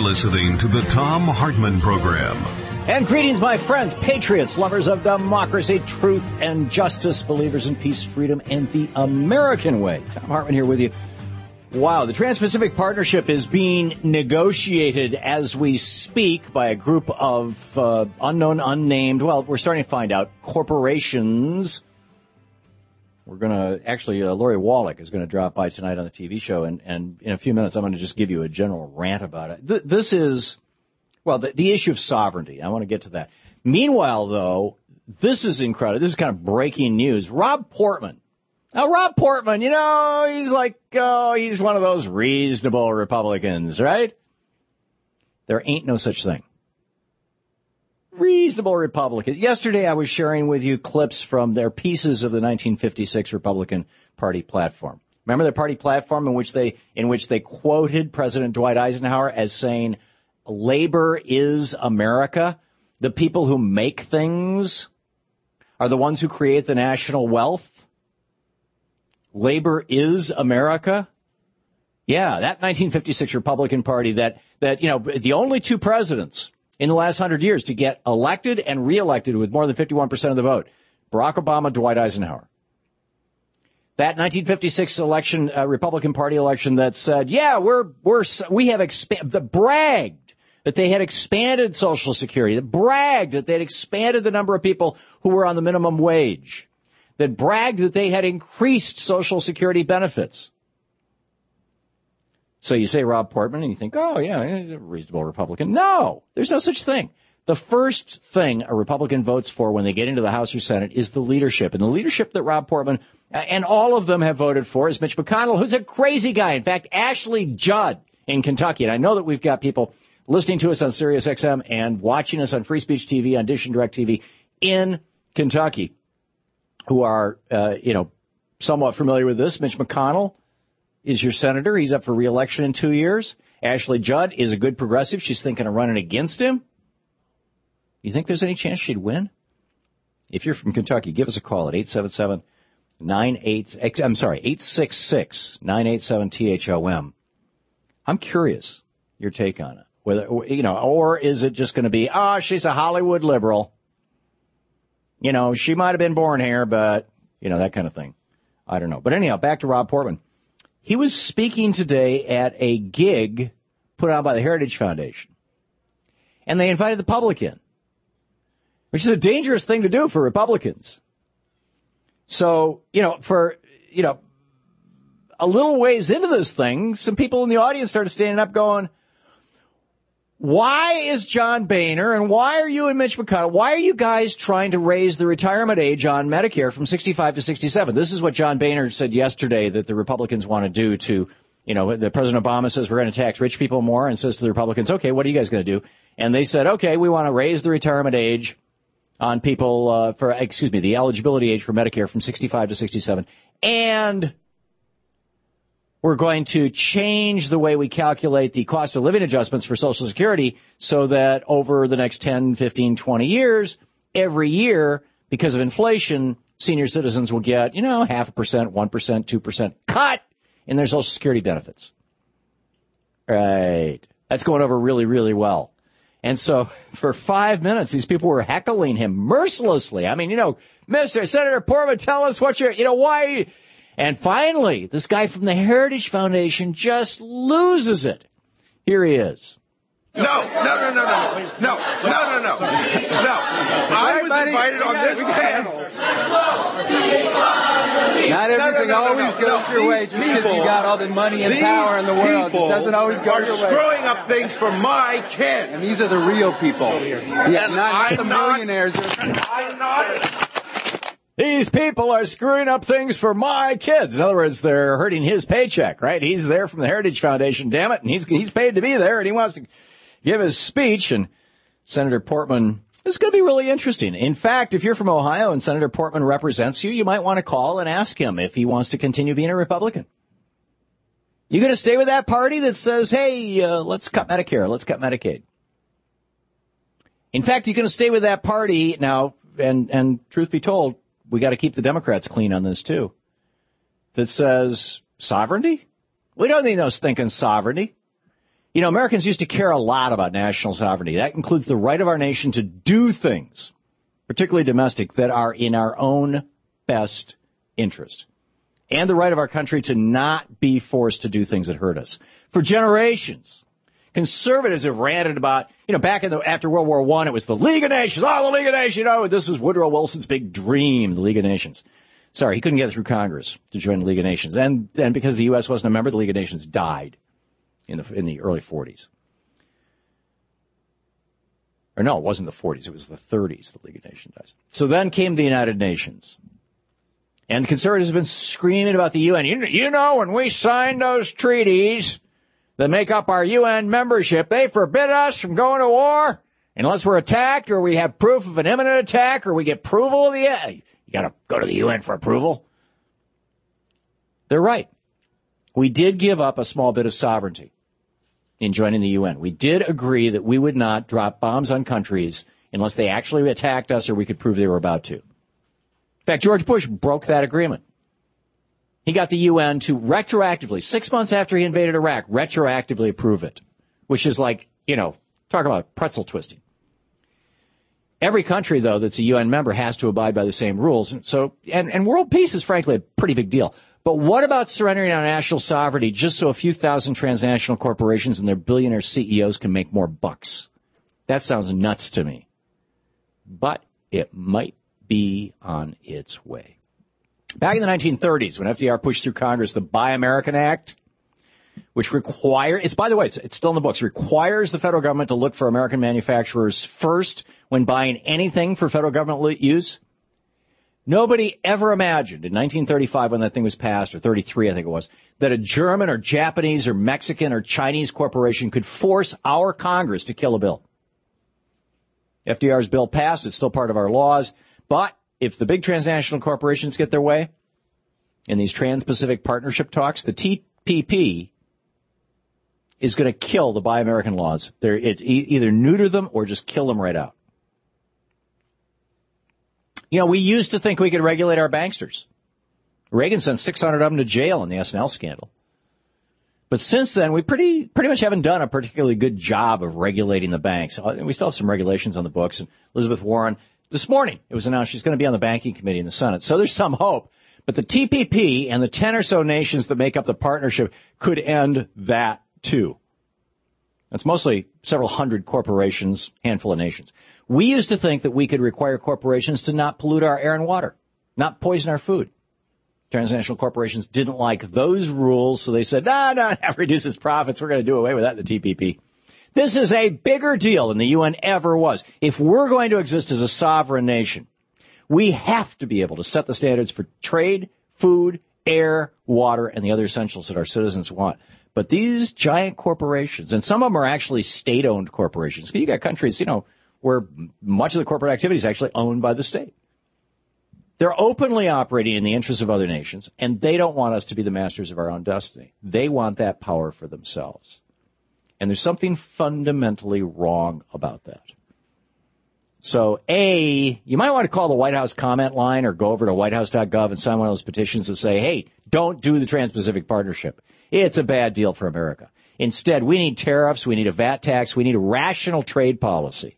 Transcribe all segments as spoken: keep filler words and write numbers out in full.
listening to the Thom Hartmann Program. And greetings, my friends, patriots, lovers of democracy, truth, and justice, believers in peace, freedom, and the American way. Thom Hartmann here with you. Wow, the Trans-Pacific Partnership is being negotiated as we speak by a group of uh, unknown, unnamed, well, we're starting to find out, corporations. We're going to, actually, uh, Lori Wallach is going to drop by tonight on the T V show, and, and in a few minutes I'm going to just give you a general rant about it. Th- this is, well, the, the issue of sovereignty. I want to get to that. Meanwhile, though, this is incredible. This is kind of breaking news. Rob Portman. Now, Rob Portman, you know, he's like, oh, he's one of those reasonable Republicans, right? There ain't no such thing. Reasonable Republicans. Yesterday, I was sharing with you clips from their pieces of the nineteen fifty-six Republican Party platform. Remember their party platform in which they in which they quoted President Dwight Eisenhower as saying, "Labor is America. The people who make things are the ones who create the national wealth. Labor is America." Yeah, that nineteen fifty-six Republican Party that, that, you know, the only two presidents in the last hundred years to get elected and reelected with more than fifty-one percent of the vote, Barack Obama, Dwight Eisenhower. That nineteen fifty-six election, uh, Republican Party election that said, yeah, we're, we're, we have expanded, the bragged that they had expanded Social Security, that bragged that they had expanded the number of people who were on the minimum wage, that bragged that they had increased Social Security benefits. So you say Rob Portman and you think, oh, yeah, he's a reasonable Republican. No, there's no such thing. The first thing a Republican votes for when they get into the House or Senate is the leadership. And the leadership that Rob Portman and all of them have voted for is Mitch McConnell, who's a crazy guy. In fact, Ashley Judd in Kentucky. And I know that we've got people listening to us on Sirius X M and watching us on Free Speech T V, on Dish and Direct T V in Kentucky who are, uh, you know, somewhat familiar with this. Mitch McConnell is your senator. He's up for re-election in two years. Ashley Judd is a good progressive. She's thinking of running against him. You think there's any chance she'd win? If you're from Kentucky, give us a call at eight seven seven, nine eight, I'm sorry, eight six six, nine eight seven, T H O M. I'm curious your take on it. Whether, you know, or is it just going to be, oh, she's a Hollywood liberal. You know, she might have been born here, but, you know, that kind of thing. I don't know. But anyhow, back to Rob Portman. He was speaking today at a gig put on by the Heritage Foundation. And they invited the public in, which is a dangerous thing to do for Republicans. So, you know, for, you know, a little ways into this thing, some people in the audience started standing up going, why is John Boehner and why are you and Mitch McConnell, why are you guys trying to raise the retirement age on Medicare from sixty-five to sixty-seven? This is what John Boehner said yesterday that the Republicans want to do to, you know, that President Obama says we're going to tax rich people more and says to the Republicans, okay, what are you guys going to do? And they said, okay, we want to raise the retirement age on people uh, for, excuse me, the eligibility age for Medicare from sixty-five to sixty-seven. And we're going to change the way we calculate the cost of living adjustments for Social Security so that over the next ten, fifteen, twenty years, every year, because of inflation, senior citizens will get, you know, half a percent, one percent, two percent cut in their Social Security benefits. Right. That's going over really, really well. And so for five minutes, these people were heckling him mercilessly. I mean, you know, Mister Senator Portman, tell us what you're, you know, why. And finally, this guy from the Heritage Foundation just loses it. Here he is. No, no, no, no, no, no, no, no, no, no, no. I was invited on this panel. Not everything no, no, no, always no, goes no. your way just because you got all the money and power in the world. It doesn't always go your way. Are screwing up things for my kids. And these are the real people. Yeah, and not, not I'm the not, millionaires. I'm not. These people are screwing up things for my kids. In other words, they're hurting his paycheck, right? He's there from the Heritage Foundation, damn it, and he's he's paid to be there, and he wants to give his speech. And Senator Portman, this is going to be really interesting. In fact, if you're from Ohio and Senator Portman represents you, you might want to call and ask him if he wants to continue being a Republican. You going to stay with that party that says, hey, uh, let's cut Medicare, let's cut Medicaid? In fact, you're going to stay with that party now, and, and truth be told, we got to keep the Democrats clean on this, too, that says sovereignty? We don't need no stinking sovereignty. You know, Americans used to care a lot about national sovereignty. That includes the right of our nation to do things, particularly domestic, that are in our own best interest. And the right of our country to not be forced to do things that hurt us. For generations, conservatives have ranted about, you know, back in the, after World War One, it was the League of Nations. Oh, the League of Nations, you know, this was Woodrow Wilson's big dream, the League of Nations. Sorry, he couldn't get through Congress to join the League of Nations. And then because the U S wasn't a member, the League of Nations died in the in the early forties. Or no, it wasn't the forties, it was the thirties, the League of Nations dies. So then came the United Nations. And the conservatives have been screaming about the U N. You, you know, when we signed those treaties that make up our U N membership, they forbid us from going to war unless we're attacked or we have proof of an imminent attack or we get approval of the... You got to go to the U N for approval? They're right. We did give up a small bit of sovereignty in joining the U N. We did agree that we would not drop bombs on countries unless they actually attacked us or we could prove they were about to. In fact, George Bush broke that agreement. He got the U N to retroactively, six months after he invaded Iraq, retroactively approve it, which is like, you know, talk about pretzel twisting. Every country, though, that's a U N member has to abide by the same rules. So, and, and world peace is, frankly, a pretty big deal. But what about surrendering our national sovereignty just so a few thousand transnational corporations and their billionaire C E Os can make more bucks? That sounds nuts to me. But it might be on its way. Back in the nineteen thirties, when F D R pushed through Congress the Buy American Act, which requires, it's by the way, it's, it's still in the books, requires the federal government to look for American manufacturers first when buying anything for federal government use. Nobody ever imagined in nineteen thirty-five when that thing was passed, or thirty-three I think it was, that a German or Japanese or Mexican or Chinese corporation could force our Congress to kill a bill. F D R's bill passed, it's still part of our laws, but if the big transnational corporations get their way in these Trans-Pacific Partnership talks, the T P P is going to kill the Buy American laws. They're, it's e- either neuter them or just kill them right out. You know, we used to think we could regulate our banksters. Reagan sent six hundred of them to jail in the S and L scandal. But since then, we pretty pretty much haven't done a particularly good job of regulating the banks. We still have some regulations on the books. And Elizabeth Warren, this morning, it was announced she's going to be on the banking committee in the Senate. So there's some hope. But the T P P and the ten or so nations that make up the partnership could end that, too. That's mostly several hundred corporations, handful of nations. We used to think that we could require corporations to not pollute our air and water, not poison our food. Transnational corporations didn't like those rules, so they said, no, no, that reduces profits. We're going to do away with that in the T P P. This is a bigger deal than the U N ever was. If we're going to exist as a sovereign nation, we have to be able to set the standards for trade, food, air, water, and the other essentials that our citizens want. But these giant corporations, and some of them are actually state-owned corporations. You got countries, you know, where much of the corporate activity is actually owned by the state. They're openly operating in the interests of other nations, and they don't want us to be the masters of our own destiny. They want that power for themselves. And there's something fundamentally wrong about that. So, A, you might want to call the White House comment line or go over to white house dot gov and sign one of those petitions that say, hey, don't do the Trans-Pacific Partnership. It's a bad deal for America. Instead, we need tariffs, we need a V A T tax, we need a rational trade policy.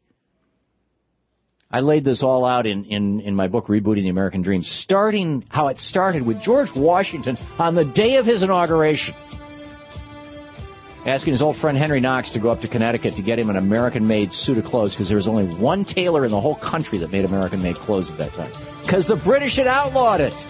I laid this all out in, in, in my book, Rebooting the American Dream, starting how it started with George Washington on the day of his inauguration, asking his old friend Henry Knox to go up to Connecticut to get him an American-made suit of clothes because there was only one tailor in the whole country that made American-made clothes at that time. Because the British had outlawed it.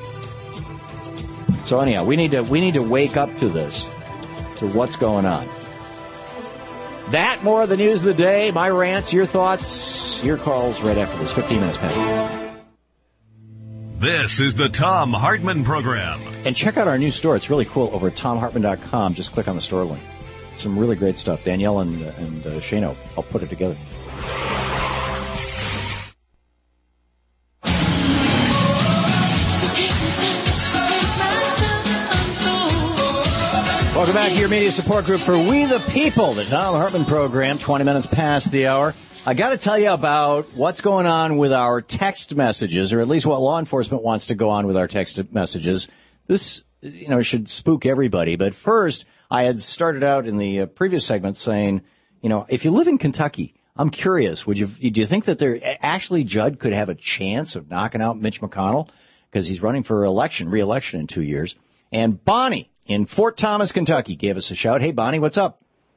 So anyhow, we need to we need to wake up to this, to what's going on. That, more of the news of the day, my rants, your thoughts, your calls right after this. fifteen minutes past. This is the Thom Hartmann Program. And check out our new store. It's really cool over at thom hartmann dot com. Just click on the store link. Some really great stuff. Danielle and, and uh, Shano helped put it together. Welcome back to your media support group for We the People, the Thom Hartmann Program, twenty minutes past the hour. I got to tell you about what's going on with our text messages, or at least what law enforcement wants to go on with our text messages. This, you know, should spook everybody. But first, I had started out in the uh, previous segment saying, you know, if you live in Kentucky, I'm curious, would you do you think that there Ashley Judd could have a chance of knocking out Mitch McConnell because he's running for election, re-election in two years? And Bonnie in Fort Thomas, Kentucky, gave us a shout. Hey, Bonnie, what's up?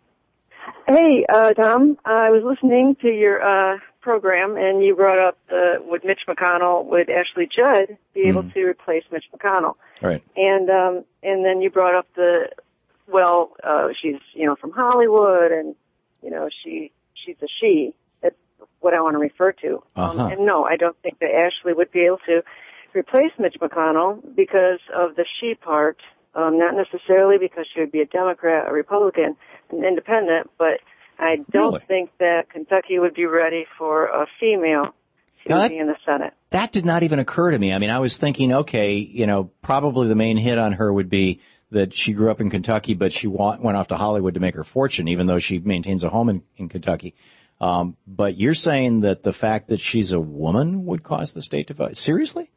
Hey, uh, Tom. I was listening to your uh, program, and you brought up uh, would Mitch McConnell, would Ashley Judd be able mm. to replace Mitch McConnell? Right. And um, and then you brought up the, well, uh, she's, you know, from Hollywood, and, you know, she she's a she. That's what I want to refer to. Uh-huh. Um, and no, I don't think that Ashley would be able to replace Mitch McConnell because of the she part. Um, not necessarily because she would be a Democrat, a Republican, an independent, but I don't really? think that Kentucky would be ready for a female to now that, be in the Senate. That did not even occur to me. I mean, I was thinking, okay, you know, probably the main hit on her would be that she grew up in Kentucky, but she wa- went off to Hollywood to make her fortune, even though she maintains a home in, in Kentucky. Um, but you're saying that the fact that she's a woman would cause the state to vote? Seriously?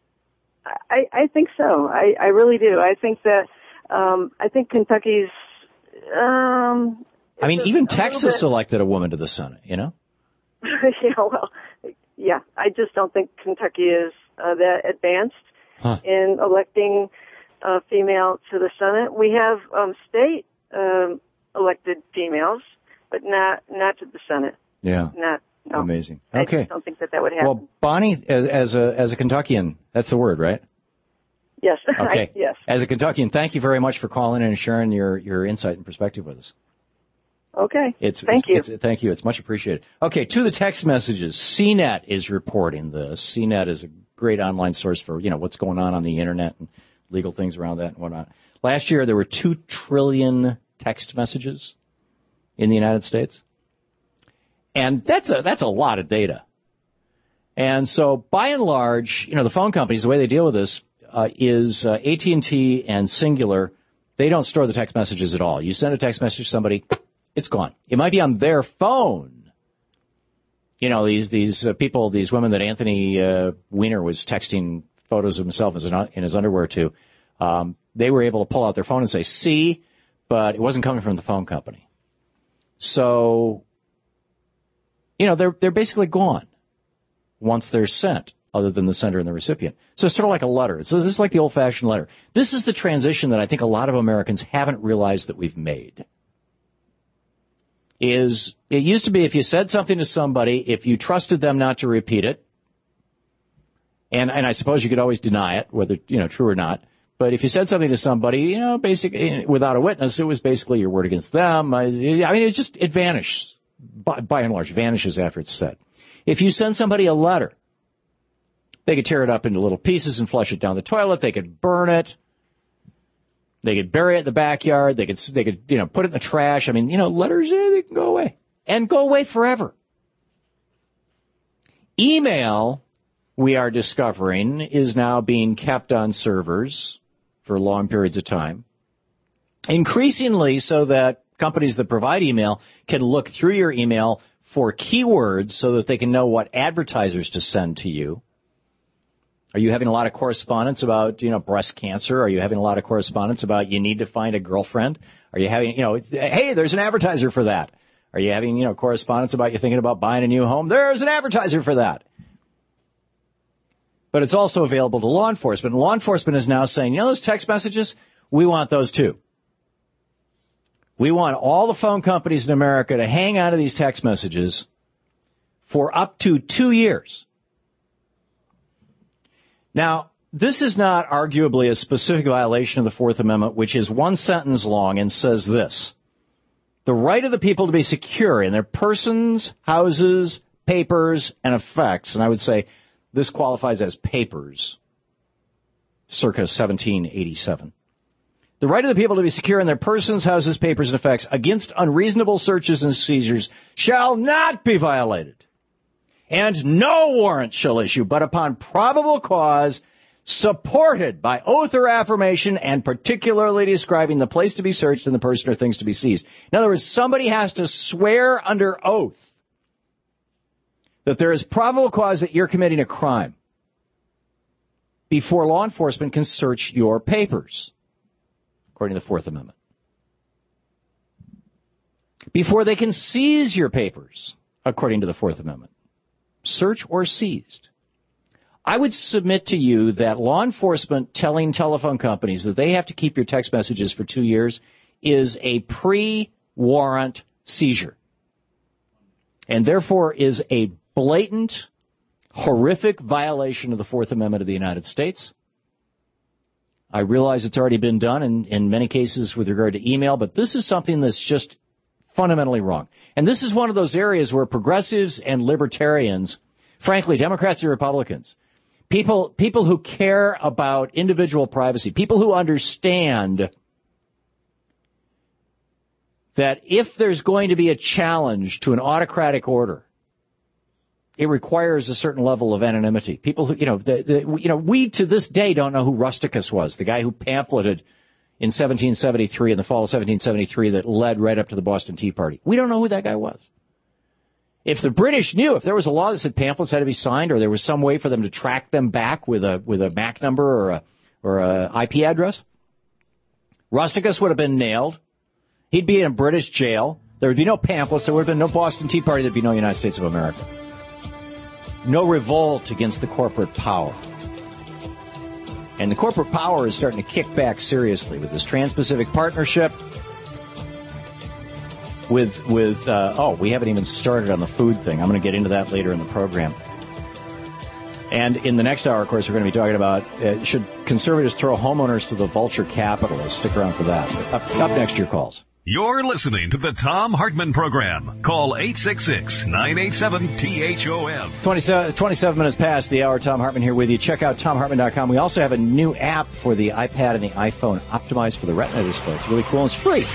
I, I think so. I, I really do. I think that, um, I think Kentucky's, um, I mean, even Texas bit, elected a woman to the Senate, you know? yeah, well, yeah, I just don't think Kentucky is uh, that advanced huh. in electing a female to the Senate. We have, um, state, um, elected females, but not, not to the Senate. Yeah. Not. No, amazing. Okay. I don't think that that would happen. Well, Bonnie, as, as a as a Kentuckian, that's the word, right? Yes. Okay. I, yes. As a Kentuckian, thank you very much for calling in and sharing your, your insight and perspective with us. Okay. It's, thank it's, you. It's, thank you. It's much appreciated. Okay, to the text messages. C net is reporting this. C net is a great online source for, you know, what's going on on the Internet and legal things around that and whatnot. Last year, there were two trillion text messages in the United States. And that's a that's a lot of data. And so, by and large, you know, the phone companies, the way they deal with this uh, is uh, A T and T and Singular, they don't store the text messages at all. You send a text message to somebody, it's gone. It might be on their phone. You know, these these uh, people, these women that Anthony uh, Weiner was texting photos of himself as an, in his underwear to, um, they were able to pull out their phone and say, see, but it wasn't coming from the phone company. So, you know, they're they're basically gone once they're sent, other than the sender and the recipient. So it's sort of like a letter. So this is like the old-fashioned letter. This is the transition that I think a lot of Americans haven't realized that we've made. Is it used to be if you said something to somebody, if you trusted them not to repeat it, and and I suppose you could always deny it, whether, you know, true or not. But if you said something to somebody, you know, basically without a witness, it was basically your word against them. I, I mean, it just it vanished. By, by and large, vanishes after it's said. If you send somebody a letter, they could tear it up into little pieces and flush it down the toilet. They could burn it. They could bury it in the backyard. They could, they could, you know, put it in the trash. I mean, you know, letters, yeah, they can go away and go away forever. Email, we are discovering, is now being kept on servers for long periods of time, increasingly so that companies that provide email can look through your email for keywords so that they can know what advertisers to send to you. Are you having a lot of correspondence about, you know, breast cancer? Are you having a lot of correspondence about you need to find a girlfriend? Are you having, you know, hey, there's an advertiser for that. Are you having, you know, correspondence about you thinking about buying a new home? There's an advertiser for that. But it's also available to law enforcement. Law enforcement is now saying, you know, those text messages, we want those too. We want all the phone companies in America to hang on to these text messages for up to two years. Now, this is not arguably a specific violation of the Fourth Amendment, which is one sentence long and says this: the right of the people to be secure in their persons, houses, papers, and effects. And I would say this qualifies as papers, circa seventeen eighty-seven. The right of the people to be secure in their persons, houses, papers, and effects against unreasonable searches and seizures shall not be violated. And no warrant shall issue but upon probable cause supported by oath or affirmation and particularly describing the place to be searched and the person or things to be seized. In other words, somebody has to swear under oath that there is probable cause that you're committing a crime before law enforcement can search your papers, according to the Fourth Amendment. before they can seize your papers, according to the Fourth Amendment. Search or seized. I would submit to you that law enforcement telling telephone companies that they have to keep your text messages for two years is a pre-warrant seizure, and therefore is a blatant, horrific violation of the Fourth Amendment of the United States. I realize it's already been done in, in many cases with regard to email, but this is something that's just fundamentally wrong. And this is one of those areas where progressives and libertarians, frankly, Democrats and Republicans, people people who care about individual privacy, people who understand that if there's going to be a challenge to an autocratic order, it requires a certain level of anonymity. People who, you know, the, the, you know, we to this day don't know who Rusticus was, the guy who pamphleted in seventeen seventy-three, in the fall of seventeen seventy-three, that led right up to the Boston Tea Party. We don't know who that guy was. If the British knew, if there was a law that said pamphlets had to be signed, or there was some way for them to track them back with a with a M A C number or a or a I P address, Rusticus would have been nailed. He'd be in a British jail. There would be no pamphlets. There would have been no Boston Tea Party. There'd be no United States of America. No revolt against the corporate power. And the corporate power is starting to kick back seriously with this Trans-Pacific Partnership. With, with uh, oh, we haven't even started on the food thing. I'm going to get into that later in the program. And in the next hour, of course, we're going to be talking about uh, should conservatives throw homeowners to the vulture capitalists? Stick around for that. Up, up next, your calls. You're listening to the Thom Hartmann Program. Call eight six six, nine eight seven, T H O M. twenty-seven, twenty-seven minutes past the hour. Thom Hartmann here with you. Check out Thom Hartmann dot com. We also have a new app for the iPad and the iPhone optimized for the Retina display. It's really cool and it's free.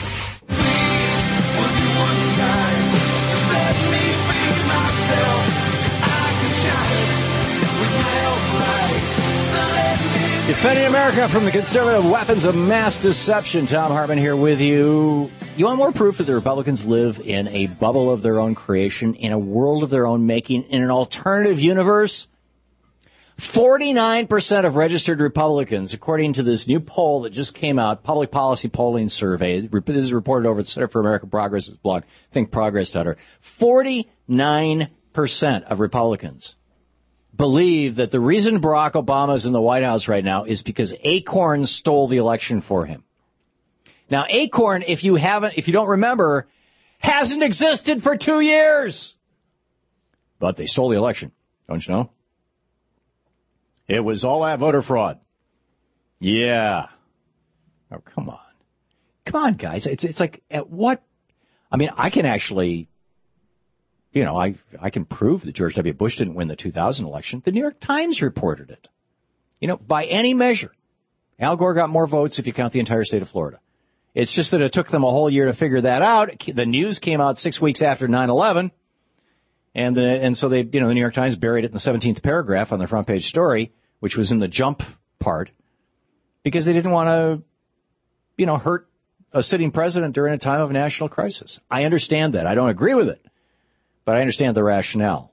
Defending America from the conservative weapons of mass deception. Thom Hartmann here with you. You want more proof that the Republicans live in a bubble of their own creation, in a world of their own making, in an alternative universe? forty-nine percent of registered Republicans, according to this new poll that just came out, Public Policy Polling Survey, this is reported over at the Center for American Progress's blog, think progress dot org, forty-nine percent of Republicans believe that the reason Barack Obama is in the White House right now is because Acorn stole the election for him. Now, Acorn, if you haven't, if you don't remember, hasn't existed for two years. But they stole the election, don't you know? It was all that voter fraud. Yeah. Oh, come on. Come on, guys. It's it's like, at what? I mean, I can actually, you know, I I can prove that George W. Bush didn't win the two thousand election. The New York Times reported it. You know, by any measure, Al Gore got more votes if you count the entire state of Florida. It's just that it took them a whole year to figure that out. The news came out six weeks after nine eleven, and the, and so they, you know, the New York Times buried it in the seventeenth paragraph on their front page story, which was in the jump part, because they didn't want to, you know, hurt a sitting president during a time of national crisis. I understand that. I don't agree with it, but I understand the rationale.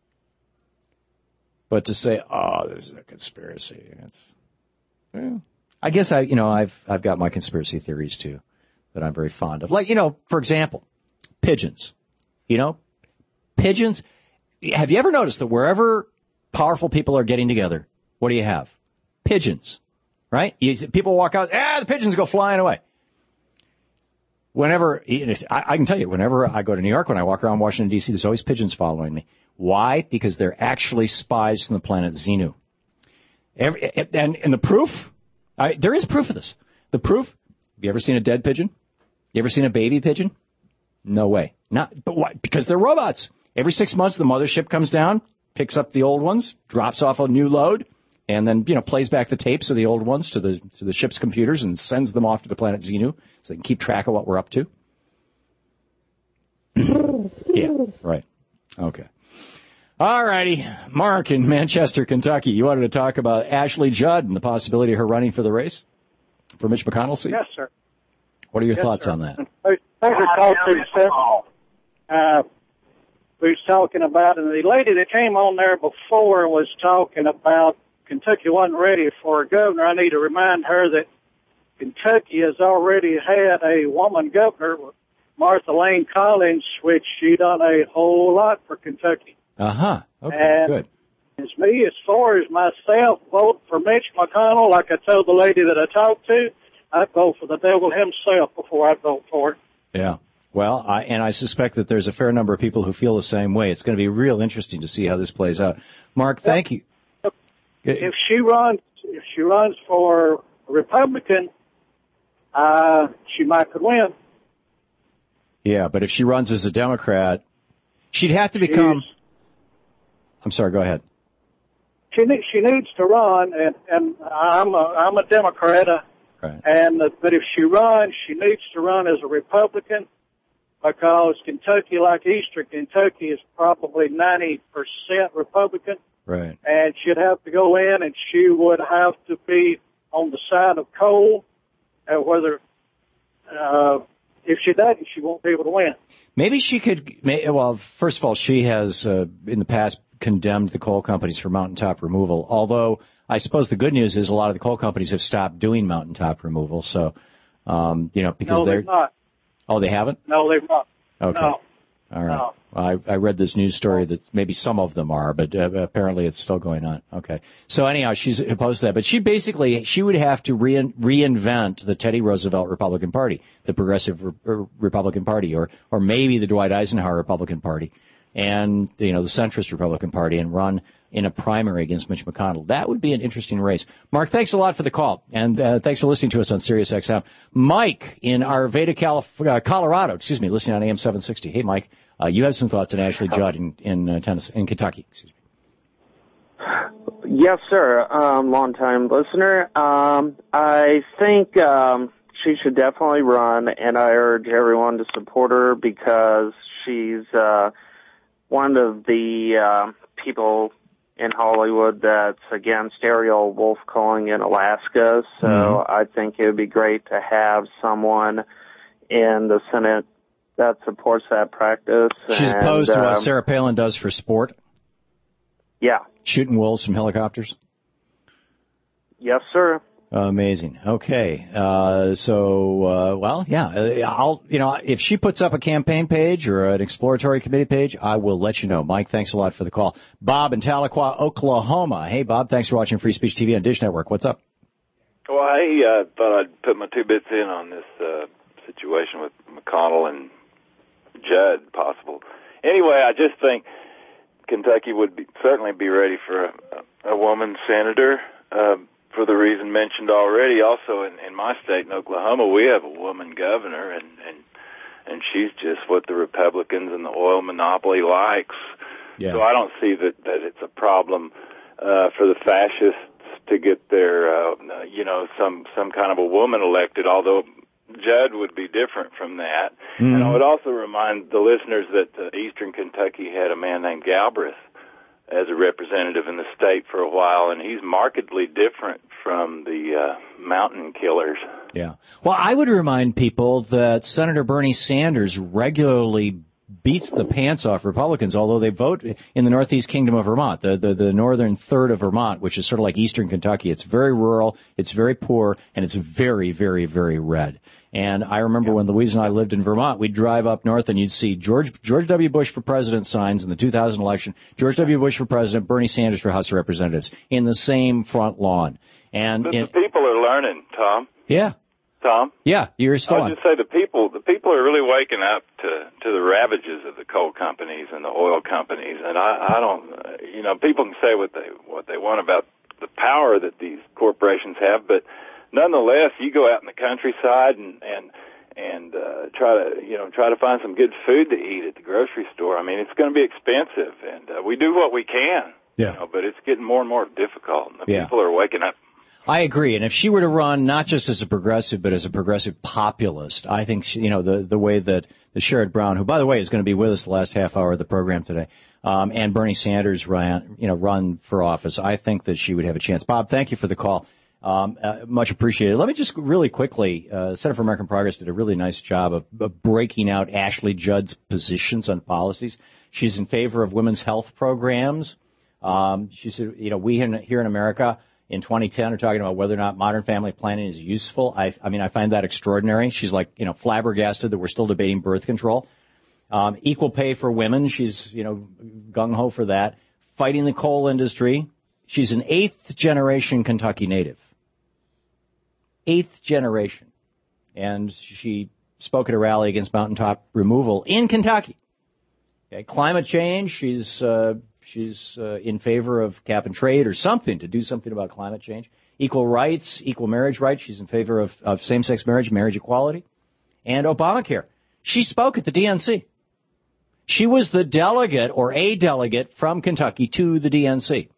But to say, oh, this is a conspiracy, it's, well, I guess I, you know, I've I've got my conspiracy theories too that I'm very fond of. Like, you know, for example, pigeons. You know, pigeons. Have you ever noticed that wherever powerful people are getting together, what do you have? Pigeons, right? You, people walk out, ah, the pigeons go flying away. Whenever, I, I can tell you, whenever I go to New York, when I walk around Washington, D C, there's always pigeons following me. Why? Because they're actually spies from the planet Xenu. Every, and, and the proof, I, there is proof of this. The proof, have you ever seen a dead pigeon? You ever seen a baby pigeon? No way. Not, but why? Because they're robots. Every six months, the mothership comes down, picks up the old ones, drops off a new load, and then, you know, plays back the tapes of the old ones to the to the ship's computers and sends them off to the planet Xenu so they can keep track of what we're up to. Yeah, right. Okay. All righty. Mark in Manchester, Kentucky. You wanted to talk about Ashley Judd and the possibility of her running for the race for Mitch McConnell's seat? Yes, sir. What are your yes, thoughts sir. on that? Thanks for talking, sir. Uh, we was talking about, and the lady that came on there before was talking about Kentucky wasn't ready for a governor. I need to remind her that Kentucky has already had a woman governor, Martha Lane Collins, which she done a whole lot for Kentucky. Uh-huh. Okay, and good. As me, as far as myself, vote for Mitch McConnell, like I told the lady that I talked to, I'd vote for the devil himself before I'd vote for him. Yeah. Well, I, and I suspect that there's a fair number of people who feel the same way. It's going to be real interesting to see how this plays out. Mark, thank you. If she runs, if she runs for Republican, uh, she might could win. Yeah, but if she runs as a Democrat, she'd have to become. She's, I'm sorry. Go ahead. She needs she needs to run, and and I'm a I'm a Democrat, uh, right. and uh, but if she runs, she needs to run as a Republican, because Kentucky, like Eastern Kentucky, is probably ninety percent Republican. Right. And she'd have to go in, and she would have to be on the side of coal, uh, whether uh, if she doesn't, she won't be able to win. Maybe she could. Well, first of all, she has uh, in the past condemned the coal companies for mountaintop removal. Although I suppose the good news is a lot of the coal companies have stopped doing mountaintop removal. So, um, you know, because no, they're they've not. Oh, they haven't? No, they've not. Okay. No. All right. No. I, I read this news story that maybe some of them are, but uh, apparently it's still going on. Okay. So anyhow, she's opposed to that. But she basically, she would have to re- reinvent the Teddy Roosevelt Republican Party, the Progressive Re- Republican Party, or or maybe the Dwight Eisenhower Republican Party, and, you know, the centrist Republican Party, and run in a primary against Mitch McConnell. That would be an interesting race. Mark, thanks a lot for the call, and uh, thanks for listening to us on Sirius X M. Mike in Arvada, Calif- uh, Colorado, excuse me, listening on A M seven sixty. Hey, Mike. Uh, you have some thoughts on Ashley Judd in in, uh, Tennessee, in Kentucky. Excuse me. Yes, sir. Um, long-time listener. Um, I think um, she should definitely run, and I urge everyone to support her because she's uh, one of the uh, people in Hollywood that's against aerial wolf calling in Alaska. So mm-hmm. I think it would be great to have someone in the Senate that supports that practice. She's and, opposed to what um, Sarah Palin does for sport? Yeah. Shooting wolves from helicopters? Yes, sir. Uh, amazing. Okay. Uh, so, uh, well, yeah, I'll, you know, if she puts up a campaign page or an exploratory committee page, I will let you know. Mike, thanks a lot for the call. Bob in Tahlequah, Oklahoma. Hey, Bob, thanks for watching Free Speech T V on Dish Network. What's up? Well, I uh, thought I'd put my two bits in on this uh, situation with McConnell and Judd, possible. Anyway, I just think Kentucky would be, certainly be ready for a, a woman senator uh, for the reason mentioned already. Also, in, in my state, in Oklahoma, we have a woman governor, and, and and she's just what the Republicans and the oil monopoly likes. Yeah. So I don't see that, that it's a problem uh, for the fascists to get their, uh, you know, some some kind of a woman elected, although Judd would be different from that. Mm-hmm. And I would also remind the listeners that uh, Eastern Kentucky had a man named Galbraith as a representative in the state for a while, and he's markedly different from the uh, mountain killers. Yeah. Well, I would remind people that Senator Bernie Sanders regularly beats the pants off Republicans, although they vote in the Northeast Kingdom of Vermont, the, the, the northern third of Vermont, which is sort of like Eastern Kentucky. It's very rural, it's very poor, and it's very, very, very red. And I remember yeah. when Louise and I lived in Vermont, we'd drive up north and you'd see George George W. Bush for president signs in the two thousand election, George W. Bush for president, Bernie Sanders for House of Representatives in the same front lawn. And but in, the people are learning, Tom. Yeah. Tom? Yeah, you're still I on. would just say the people, the people are really waking up to, to the ravages of the coal companies and the oil companies. And I, I don't, uh, you know, people can say what they, what they want about the power that these corporations have, but nonetheless, you go out in the countryside and, and, and, uh, try to, you know, try to find some good food to eat at the grocery store. I mean, it's going to be expensive, and uh, we do what we can. Yeah. You know, but it's getting more and more difficult, and the yeah. people are waking up. I agree, and if she were to run not just as a progressive, but as a progressive populist, I think she, you know the the way that the Sherrod Brown, who by the way is going to be with us the last half hour of the program today, um, and Bernie Sanders ran, you know, run for office, I think that she would have a chance. Bob, thank you for the call, um, uh, much appreciated. Let me just really quickly, uh, Center for American Progress did a really nice job of, of breaking out Ashley Judd's positions on policies. She's in favor of women's health programs. Um, she said, you know, we here in America, in twenty ten are talking about whether or not modern family planning is useful. I, I mean, I find that extraordinary. She's like, you know, flabbergasted that we're still debating birth control. Um, equal pay for women. She's, you know, gung-ho for that. Fighting the coal industry. She's an eighth generation Kentucky native. Eighth generation. And she spoke at a rally against mountaintop removal in Kentucky. Okay, climate change, she's uh, she's uh, in favor of cap and trade or something to do something about climate change. Equal rights, equal marriage rights, she's in favor of, of same-sex marriage, marriage equality. And Obamacare. She spoke at the D N C. She was the delegate or a delegate from Kentucky to the D N C.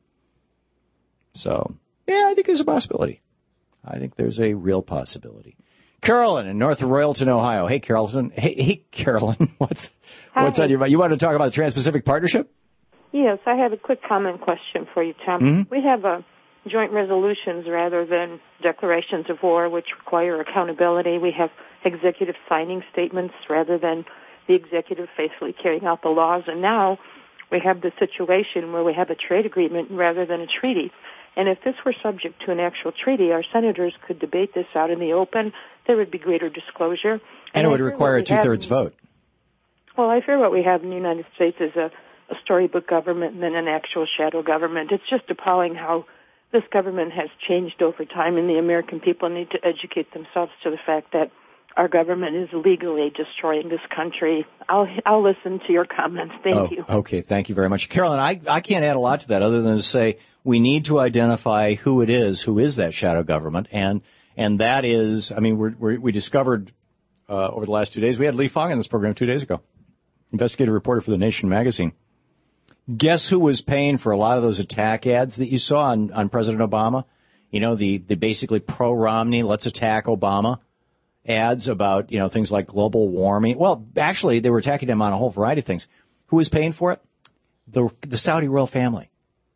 So, yeah, I think there's a possibility. I think there's a real possibility. Carolyn in North Royalton, Ohio. Hey, Carolyn. Hey, hey Carolyn. What's Hi. what's on your mind? You want to talk about the Trans-Pacific Partnership? Yes, I have a quick comment question for you, Tom. Mm-hmm. We have uh, joint resolutions rather than declarations of war, which require accountability. We have executive signing statements rather than the executive faithfully carrying out the laws. And now we have the situation where we have a trade agreement rather than a treaty. And if this were subject to an actual treaty, our senators could debate this out in the open. There would be greater disclosure. And, and it would require a two-thirds vote. Well, I fear what we have in the United States is a, a storybook government and then an actual shadow government. It's just appalling how this government has changed over time, and the American people need to educate themselves to the fact that our government is legally destroying this country. I'll I'll listen to your comments. Thank oh, you. Okay, thank you very much. Carolyn, I, I can't add a lot to that other than to say we need to identify who it is, who is that shadow government, and and that is, I mean, we're, we're, we discovered uh, over the last two days, we had Lee Fong in this program two days ago, investigative reporter for The Nation magazine. Guess who was paying for a lot of those attack ads that you saw on, on President Obama? You know, the, the basically pro-Romney, let's attack Obama ads about, you know, things like global warming. Well, actually, they were attacking him on a whole variety of things. Who was paying for it? The, the Saudi royal family.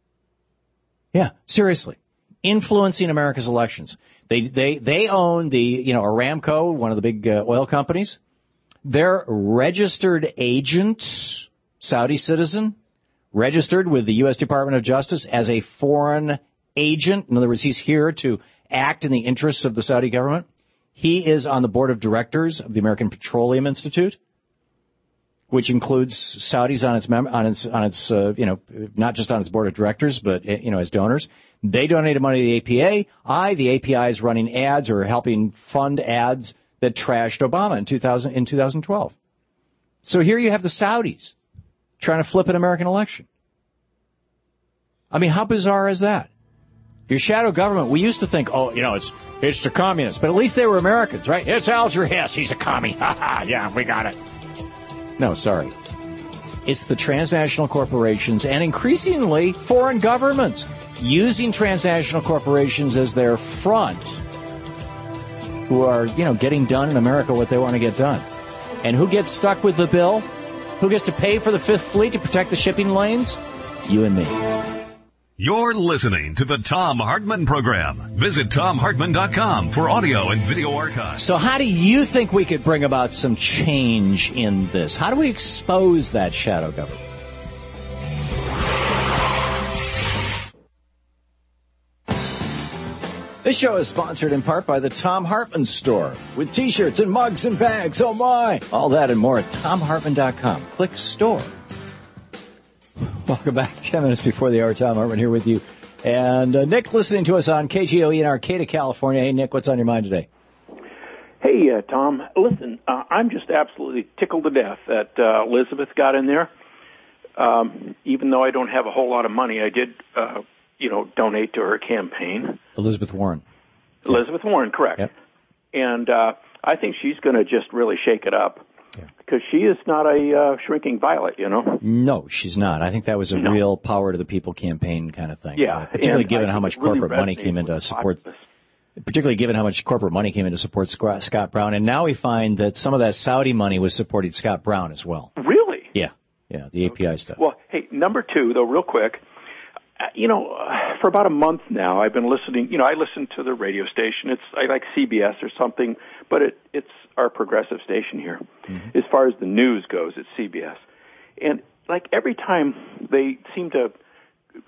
Yeah, seriously. Influencing America's elections. They, they, they own the, you know, Aramco, one of the big uh, oil companies. Their registered agent, Saudi citizen, registered with the U S Department of Justice as a foreign agent. In other words, he's here to act in the interests of the Saudi government. He is on the board of directors of the American Petroleum Institute, which includes Saudis on its mem- on its on its uh, you know, not just on its board of directors, but you know, as donors. They donated money to the A P A. I, the A P I, is running ads or helping fund ads that trashed Obama in two thousand in two thousand twelve. So here you have the Saudis trying to flip an American election. I mean, how bizarre is that? Your shadow government, we used to think, oh, you know, it's it's the communists, but at least they were Americans, right? It's Alger Hiss, he's a commie. Ha ha, yeah, we got it. No, sorry. It's the transnational corporations and increasingly foreign governments using transnational corporations as their front who are, you know, getting done in America what they want to get done. And who gets stuck with the bill? Who gets to pay for the Fifth Fleet to protect the shipping lanes? You and me. You're listening to the Thom Hartmann Program. Visit Thom Hartmann dot com for audio and video archives. So how do you think we could bring about some change in this? How do we expose that shadow government? This show is sponsored in part by the Thom Hartmann Store with T-shirts and mugs and bags. Oh, my. All that and more at Thom Hartmann dot com. Click Store. Welcome back. Ten minutes before the hour, Thom Hartmann here with you. And uh, Nick listening to us on K G O E in Arcata, California. Hey, Nick, what's on your mind today? Hey, uh, Tom. Listen, uh, I'm just absolutely tickled to death that uh, Elizabeth got in there. Um, even though I don't have a whole lot of money, I did, uh, you know, donate to her campaign. Elizabeth Warren. Elizabeth Warren, correct. Yep. And uh, I think she's going to just really shake it up. Because she is not a uh, shrinking violet, you know? No, she's not. I think that was a no. real power to the people campaign kind of thing. Yeah. Uh, particularly and given I how much really corporate money came into support. populace. Particularly given how much corporate money came in to support Scott Brown. And now we find that some of that Saudi money was supporting Scott Brown as well. Really? Yeah. Yeah, the A P I okay. stuff. Well, hey, number two, though, real quick. Uh, you know, uh, for about a month now, I've been listening. You know, I listen to the radio station. It's I like C B S or something, but it, it's our progressive station here. Mm-hmm. As far as the news goes, it's C B S. And like every time they seem to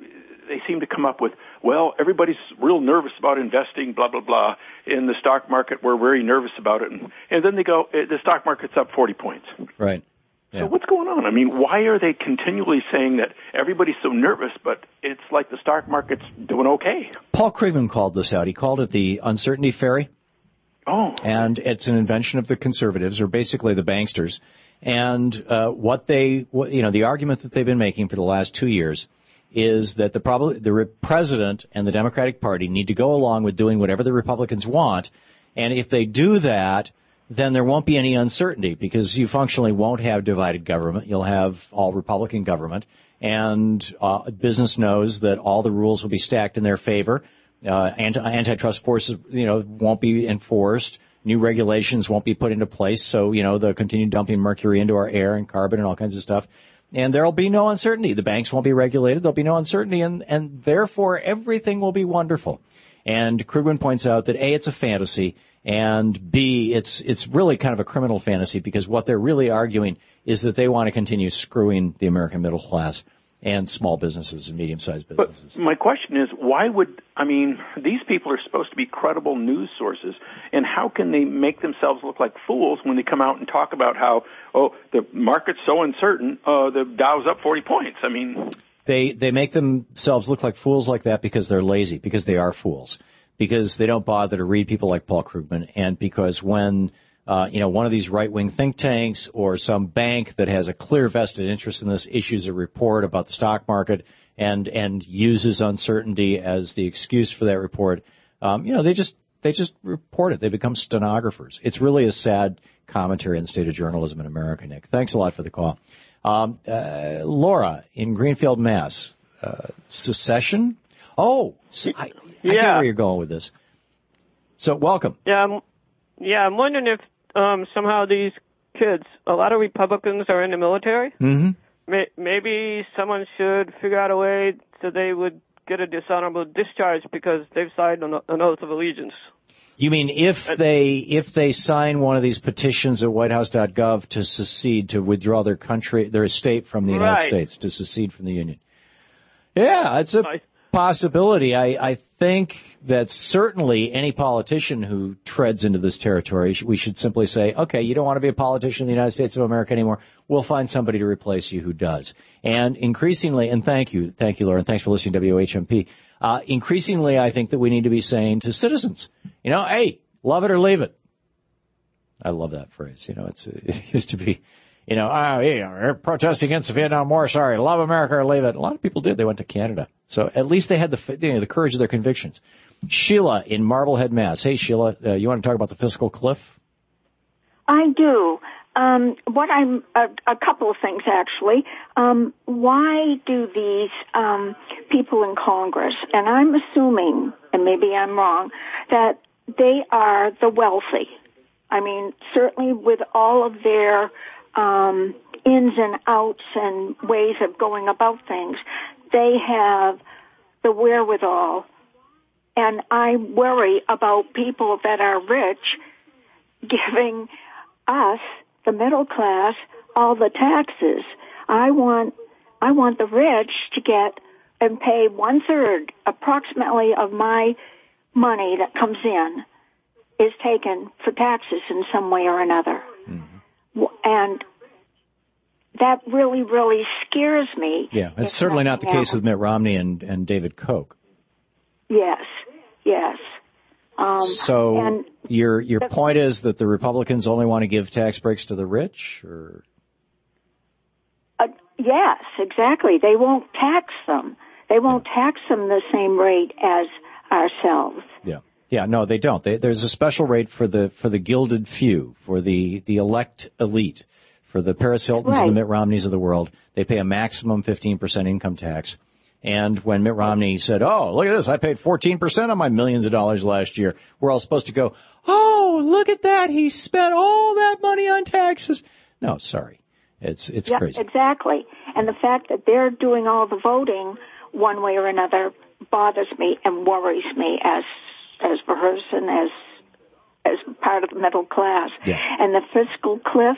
they seem to come up with, well, everybody's real nervous about investing, blah, blah, blah. In the stock market, we're very nervous about it. And, and then they go, the stock market's up forty points. Right. Yeah. So what's going on? I mean, why are they continually saying that everybody's so nervous, but it's like the stock market's doing okay? Paul Krugman called this out. He called it the uncertainty fairy. Oh. And it's an invention of the conservatives, or basically the banksters. And uh, what they, what, you know, the argument that they've been making for the last two years is that the, prob- the president and the Democratic Party need to go along with doing whatever the Republicans want. And if they do that, then there won't be any uncertainty, because you functionally won't have divided government. You'll have all Republican government, and uh, business knows that all the rules will be stacked in their favor. Uh, anti- antitrust forces, you know, won't be enforced. New regulations won't be put into place. So, you know, they'll continue dumping mercury into our air and carbon and all kinds of stuff. And there'll be no uncertainty. The banks won't be regulated. There'll be no uncertainty. And, and therefore, everything will be wonderful. And Krugman points out that, A, it's a fantasy, and B, it's it's really kind of a criminal fantasy, because what they're really arguing is that they want to continue screwing the American middle class and small businesses and medium-sized businesses. But my question is, why would, I mean, these people are supposed to be credible news sources, and how can they make themselves look like fools when they come out and talk about how, oh, the market's so uncertain, uh, the Dow's up forty points? I mean... They they make themselves look like fools like that because they're lazy, because they are fools, because they don't bother to read people like Paul Krugman, and because when uh, you know one of these right-wing think tanks or some bank that has a clear vested interest in this issues a report about the stock market and and uses uncertainty as the excuse for that report, um, you know they just they just report it. They become stenographers. It's really a sad commentary on the state of journalism in America, Nick. Thanks a lot for the call. Um, uh, Laura in Greenfield, Mass. Uh, secession? Oh, so I, I yeah. get where you're going with this. So, welcome. Yeah, I'm, yeah, I'm wondering if um, somehow these kids, a lot of Republicans are in the military. Mm-hmm. May, maybe someone should figure out a way so they would get a dishonorable discharge because they've signed an, an oath of allegiance. You mean if they if they sign one of these petitions at white house dot gov to secede, to withdraw their country, their state from the United right. States, to secede from the Union? Yeah, it's a possibility. I, I think that certainly any politician who treads into this territory, we should simply say, okay, you don't want to be a politician in the United States of America anymore. We'll find somebody to replace you who does. And increasingly, and thank you, thank you, Laura, and thanks for listening to W H M P. Uh, increasingly, I think that we need to be saying to citizens, you know, hey, love it or leave it. I love that phrase. You know, it's, it used to be, you know, oh, yeah, protest against the Vietnam War, sorry, love America or leave it. A lot of people did. They went to Canada. So at least they had the, you know, the courage of their convictions. Sheila in Marblehead, Mass. Hey, Sheila, uh, you want to talk about the fiscal cliff? I do. Um, what I'm a, a couple of things actually. Um, why do these um, people in Congress, and I'm assuming, and maybe I'm wrong, that they are the wealthy? I mean, certainly with all of their um, ins and outs and ways of going about things, they have the wherewithal. And I worry about people that are rich giving us, the middle class, all the taxes. I want, I want the rich to get and pay one third approximately of my money that comes in is taken for taxes in some way or another. Mm-hmm. And that really, really scares me. Yeah, it's certainly not the case with Mitt Romney and, and David Koch. Yes, yes. Um, so and your your the, point is that the Republicans only want to give tax breaks to the rich, or? Uh, yes, exactly. They won't tax them. They won't yeah. tax them the same rate as ourselves. Yeah, yeah. No, they don't. They, there's a special rate for the for the gilded few, for the the elect elite, for the Paris Hiltons right. and the Mitt Romneys of the world. They pay a maximum fifteen percent income tax. And when Mitt Romney said, oh, look at this, I paid fourteen percent on my millions of dollars last year, we're all supposed to go, oh, look at that, he spent all that money on taxes. No, sorry. It's it's yeah, crazy. Exactly. And the fact that they're doing all the voting one way or another bothers me and worries me as as a person, as as part of the middle class. Yeah. And the fiscal cliff,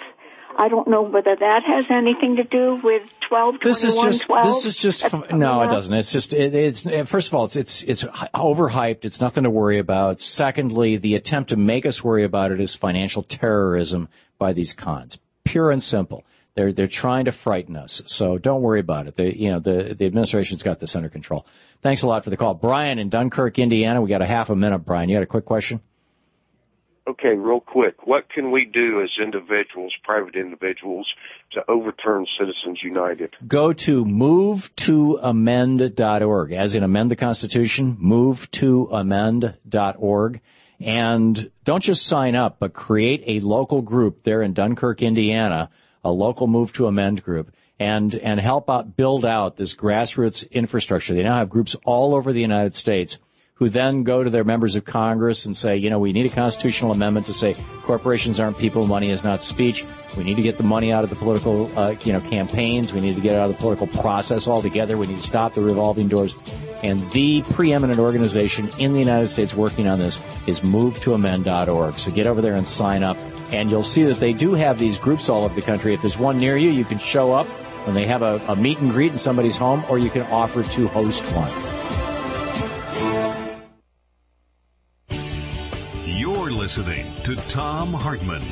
I don't know whether that has anything to do with twelve twenty-one twelve. This is just this is just no, it doesn't. It's just it, it's first of all, it's it's it's overhyped. It's nothing to worry about. Secondly, the attempt to make us worry about it is financial terrorism by these cons, pure and simple. They're they're trying to frighten us. So don't worry about it. They, you know, the the administration's got this under control. Thanks a lot for the call, Brian in Dunkirk, Indiana. We got a half a minute, Brian. You had a quick question? Okay, real quick. What can we do as individuals, private individuals, to overturn Citizens United? Go to move to amend dot org, as in amend the Constitution, move to amend dot org. And don't just sign up, but create a local group there in Dunkirk, Indiana, a local Move to Amend group, and and help out build out this grassroots infrastructure. They now have groups all over the United States who then go to their members of Congress and say, you know, we need a constitutional amendment to say corporations aren't people, money is not speech. We need to get the money out of the political, uh, you know, campaigns. We need to get it out of the political process altogether. We need to stop the revolving doors. And the preeminent organization in the United States working on this is move to amend dot org. So get over there and sign up. And you'll see that they do have these groups all over the country. If there's one near you, you can show up when they have a, a meet and greet in somebody's home, or you can offer to host one. You're listening to Thom Hartmann.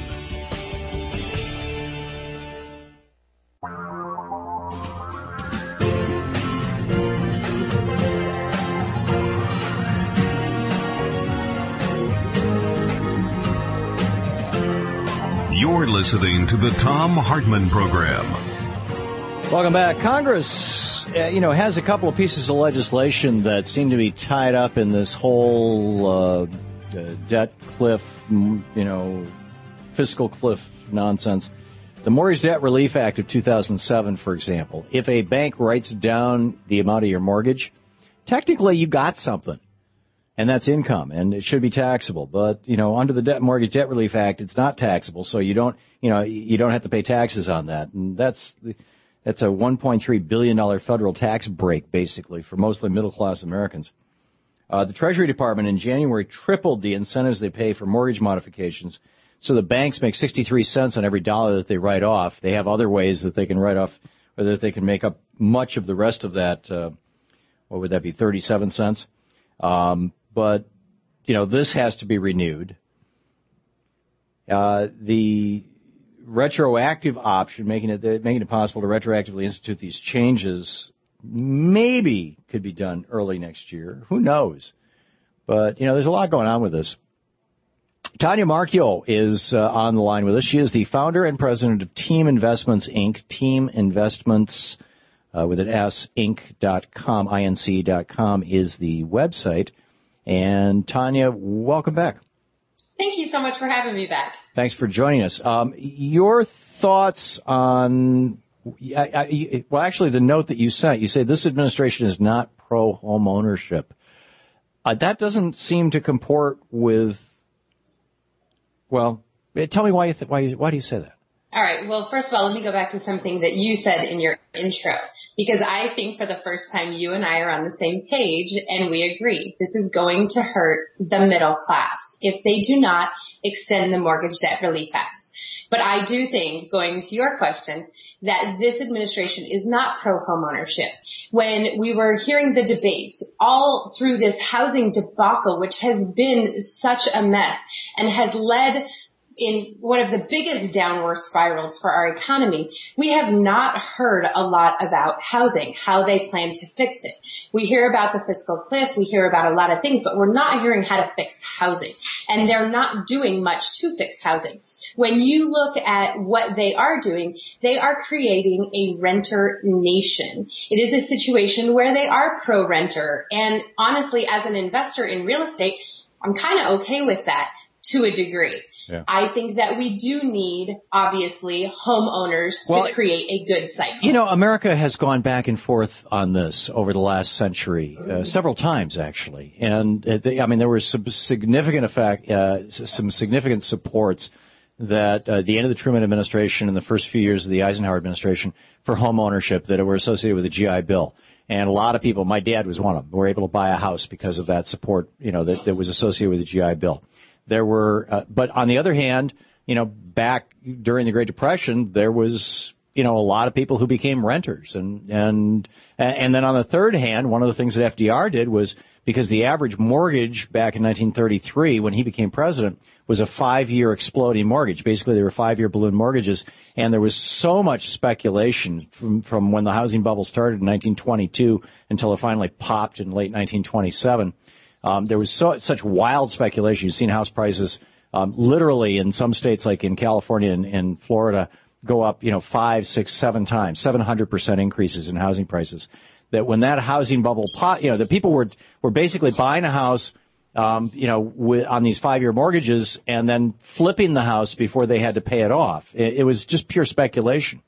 You're listening to the Thom Hartmann Program. Welcome back. Congress, uh, you know, has a couple of pieces of legislation that seem to be tied up in this whole uh, uh, debt cliff, you know, fiscal cliff nonsense. The Mortgage Debt Relief Act of two thousand seven, for example, if a bank writes down the amount of your mortgage, technically you got something. And that's income, and it should be taxable. But, you know, under the Debt Mortgage Debt Relief Act, it's not taxable, so you don't, you know, you don't have to pay taxes on that. And that's that's a one point three billion dollars federal tax break, basically, for mostly middle-class Americans. Uh, the Treasury Department in January tripled the incentives they pay for mortgage modifications, so the banks make sixty-three cents on every dollar that they write off. They have other ways that they can write off, or that they can make up much of the rest of that. Uh, what would that be, thirty-seven cents? Um But, you know, this has to be renewed. Uh, the retroactive option, making it making it possible to retroactively institute these changes, maybe could be done early next year. Who knows? But, you know, there's a lot going on with this. Tanya Marchio is uh, on the line with us. She is the founder and president of Team Investments, Incorporated. Team Investments, uh, with an S, Inc dot com, I N C dot com is the website. And Tanya, welcome back. Thank you so much for having me back. Thanks for joining us. Um, your thoughts on, I, I, well, actually, the note that you sent, you say this administration is not pro-home ownership. Uh, that doesn't seem to comport with, well, tell me why you th- why you, why do you say that? All right. Well, first of all, let me go back to something that you said in your intro, because I think for the first time you and I are on the same page and we agree. This is going to hurt the middle class if they do not extend the Mortgage Debt Relief Act. But I do think, going to your question, that this administration is not pro-home ownership. When we were hearing the debates all through this housing debacle, which has been such a mess and has led in one of the biggest downward spirals for our economy, we have not heard a lot about housing, how they plan to fix it. We hear about the fiscal cliff, we hear about a lot of things, but we're not hearing how to fix housing. And they're not doing much to fix housing. When you look at what they are doing, they are creating a renter nation. It is a situation where they are pro-renter. And honestly, as an investor in real estate, I'm kind of okay with that to a degree. Yeah. I think that we do need, obviously, homeowners well, to create a good cycle. You know, America has gone back and forth on this over the last century, uh, mm-hmm. several times, actually. And, uh, they, I mean, there were some significant effect, uh, some significant supports that uh, the end of the Truman administration and the first few years of the Eisenhower administration for home ownership that were associated with the G I Bill. And a lot of people, my dad was one of them, were able to buy a house because of that support, you know, that, that was associated with the G I Bill. There were, uh, but on the other hand, you know, back during the Great Depression, there was, you know, a lot of people who became renters. And, and, and then on the third hand, one of the things that F D R did was, because the average mortgage back in nineteen thirty-three, when he became president, was a five-year exploding mortgage. Basically, they were five-year balloon mortgages, and there was so much speculation from, from when the housing bubble started in nineteen twenty-two until it finally popped in late nineteen twenty-seven. Um, there was so, such wild speculation. You've seen house prices um, literally in some states, like in California and, and Florida, go up, you know, five, six, seven times, seven hundred percent increases in housing prices. That when that housing bubble pot, you know, the people were were basically buying a house, um, you know, with, on these five-year mortgages and then flipping the house before they had to pay it off. It, it was just pure speculation.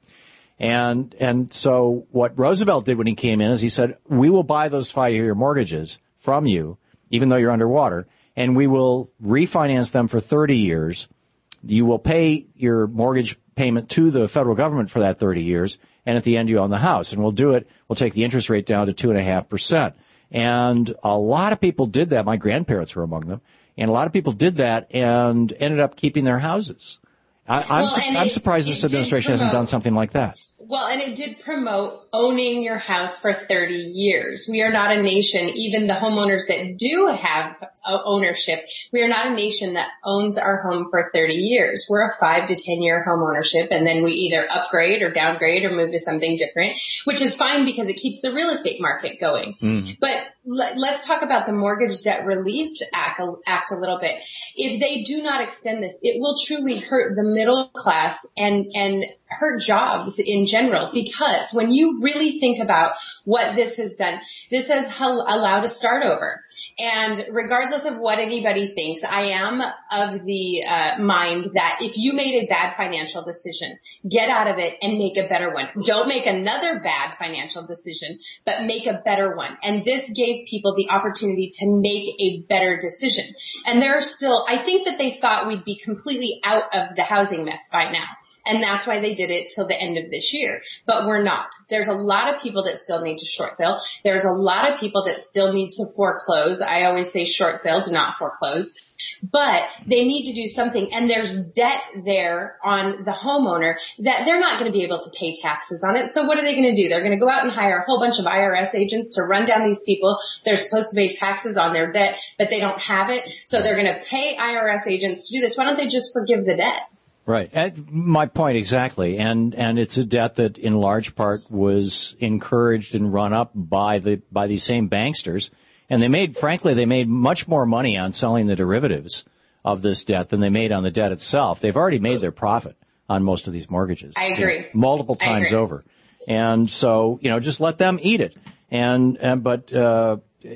And and so what Roosevelt did when he came in is he said, we will buy those five-year mortgages from you, even though you're underwater, and we will refinance them for thirty years. You will pay your mortgage payment to the federal government for that thirty years, and at the end you own the house. And we'll do it. We'll take the interest rate down to two point five percent. And a lot of people did that. My grandparents were among them. And a lot of people did that and ended up keeping their houses. I, I'm, well, su- I'm it, surprised it this administration promote, hasn't done something like that. Well, and it did promote owning your house for thirty years. We are not a nation, even the homeowners that do have ownership, we are not a nation that owns our home for thirty years. We're a five to ten year home ownership, and then we either upgrade or downgrade or move to something different, which is fine because it keeps the real estate market going. Mm. But let, let's talk about the Mortgage Debt Relief Act, Act a little bit. If they do not extend this, it will truly hurt the middle class and, and hurt jobs in general, because when you really think about what this has done, this has allowed a start over. And regardless of what anybody thinks, I am of the uh, mind that if you made a bad financial decision, get out of it and make a better one. Don't make another bad financial decision, but make a better one. And this gave people the opportunity to make a better decision. And there are still, I think that they thought we'd be completely out of the housing mess by now. And that's why they did it till the end of this year. But we're not. There's a lot of people that still need to short sale. There's a lot of people that still need to foreclose. I always say short sale, do not foreclose. But they need to do something. And there's debt there on the homeowner that they're not going to be able to pay taxes on it. So what are they going to do? They're going to go out and hire a whole bunch of I R S agents to run down these people. They're supposed to pay taxes on their debt, but they don't have it. So they're going to pay I R S agents to do this. Why don't they just forgive the debt? Right. My point exactly. And and it's a debt that in large part was encouraged and run up by the by these same banksters. And they made, frankly, they made much more money on selling the derivatives of this debt than they made on the debt itself. They've already made their profit on most of these mortgages. I agree. You know, multiple times agree. over. And so, you know, just let them eat it. And, and but uh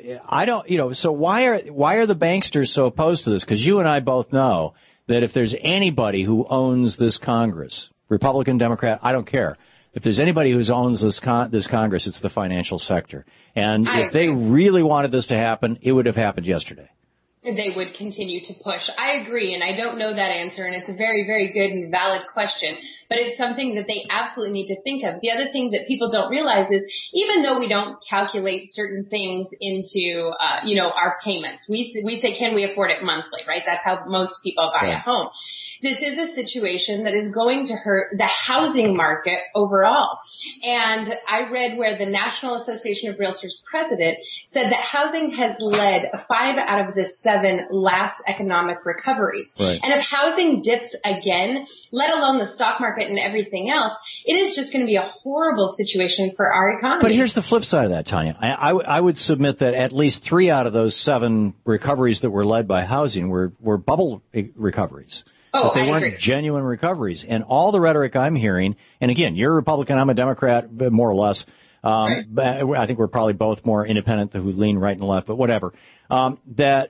I don't, you know, so why are why are the banksters so opposed to this? Because you and I both know that if there's anybody who owns this Congress, Republican, Democrat, I don't care. If there's anybody who owns this con- this Congress, it's the financial sector. And I if they really wanted this to happen, it would have happened yesterday. They would continue to push. I agree, and I don't know that answer, and it's a very, very good and valid question, but it's something that they absolutely need to think of. The other thing that people don't realize is even though we don't calculate certain things into, uh, you know, our payments, we we say, can we afford it monthly, right? That's how most people buy yeah. a home. This is a situation that is going to hurt the housing market overall. And I read where the National Association of Realtors president said that housing has led five out of the seven last economic recoveries. Right. And if housing dips again, let alone the stock market and everything else, it is just going to be a horrible situation for our economy. But here's the flip side of that, Tanya. I, I, I would submit that at least three out of those seven recoveries that were led by housing were, were bubble recoveries. Oh, but they I weren't agree. genuine recoveries. And all the rhetoric I'm hearing, and again, you're a Republican, I'm a Democrat, more or less. Um, right. But I think we're probably both more independent who lean right and left, but whatever. Um, that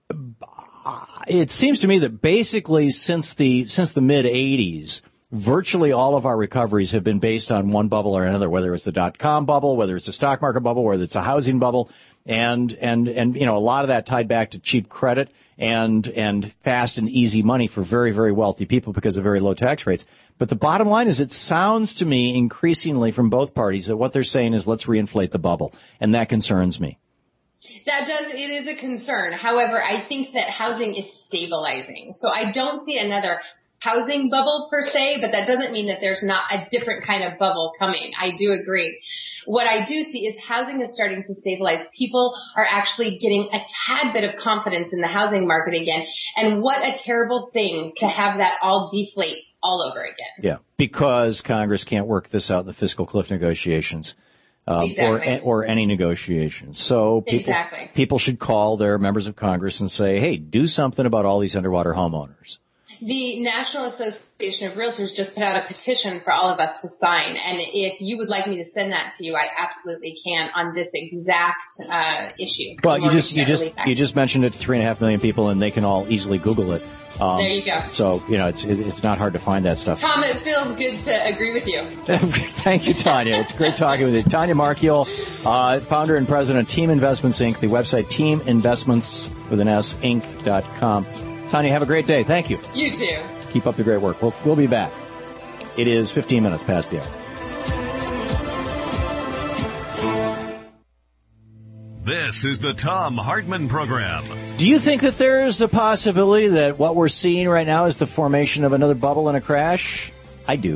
it seems to me that basically since the since the mid eighties, virtually all of our recoveries have been based on one bubble or another, whether it's the dot-com bubble, whether it's the stock market bubble, whether it's a housing bubble, and and and you know a lot of that tied back to cheap credit and and fast and easy money for very, very wealthy people because of very low tax rates. But the bottom line is it sounds to me increasingly from both parties that what they're saying is let's reinflate the bubble, and that concerns me. That does, it is a concern. However, I think that housing is stabilizing. So I don't see another housing bubble per se, but that doesn't mean that there's not a different kind of bubble coming. I do agree. What I do see is housing is starting to stabilize. People are actually getting a tad bit of confidence in the housing market again. And what a terrible thing to have that all deflate all over again. Yeah, because Congress can't work this out in the fiscal cliff negotiations. Um, exactly. or, or any negotiations. So people, exactly. people should call their members of Congress and say, hey, do something about all these underwater homeowners. The National Association of Realtors just put out a petition for all of us to sign, and if you would like me to send that to you, I absolutely can on this exact uh, issue. Well, you just you just you just mentioned it to three and a half million people, and they can all easily Google it. Um, there you go. So you know it's it, it's not hard to find that stuff. Tom, it feels good to agree with you. Thank you, Tanya. It's great talking with you, Tanya Marchiol, uh, founder and president of Team Investments Incorporated. The website team investments with an S inc dot com. Tanya, have a great day. Thank you. You too. Keep up the great work. We'll, we'll be back. It is fifteen minutes past the hour. This is the Thom Hartmann Program. Do you think that there is a possibility that what we're seeing right now is the formation of another bubble and a crash? I do.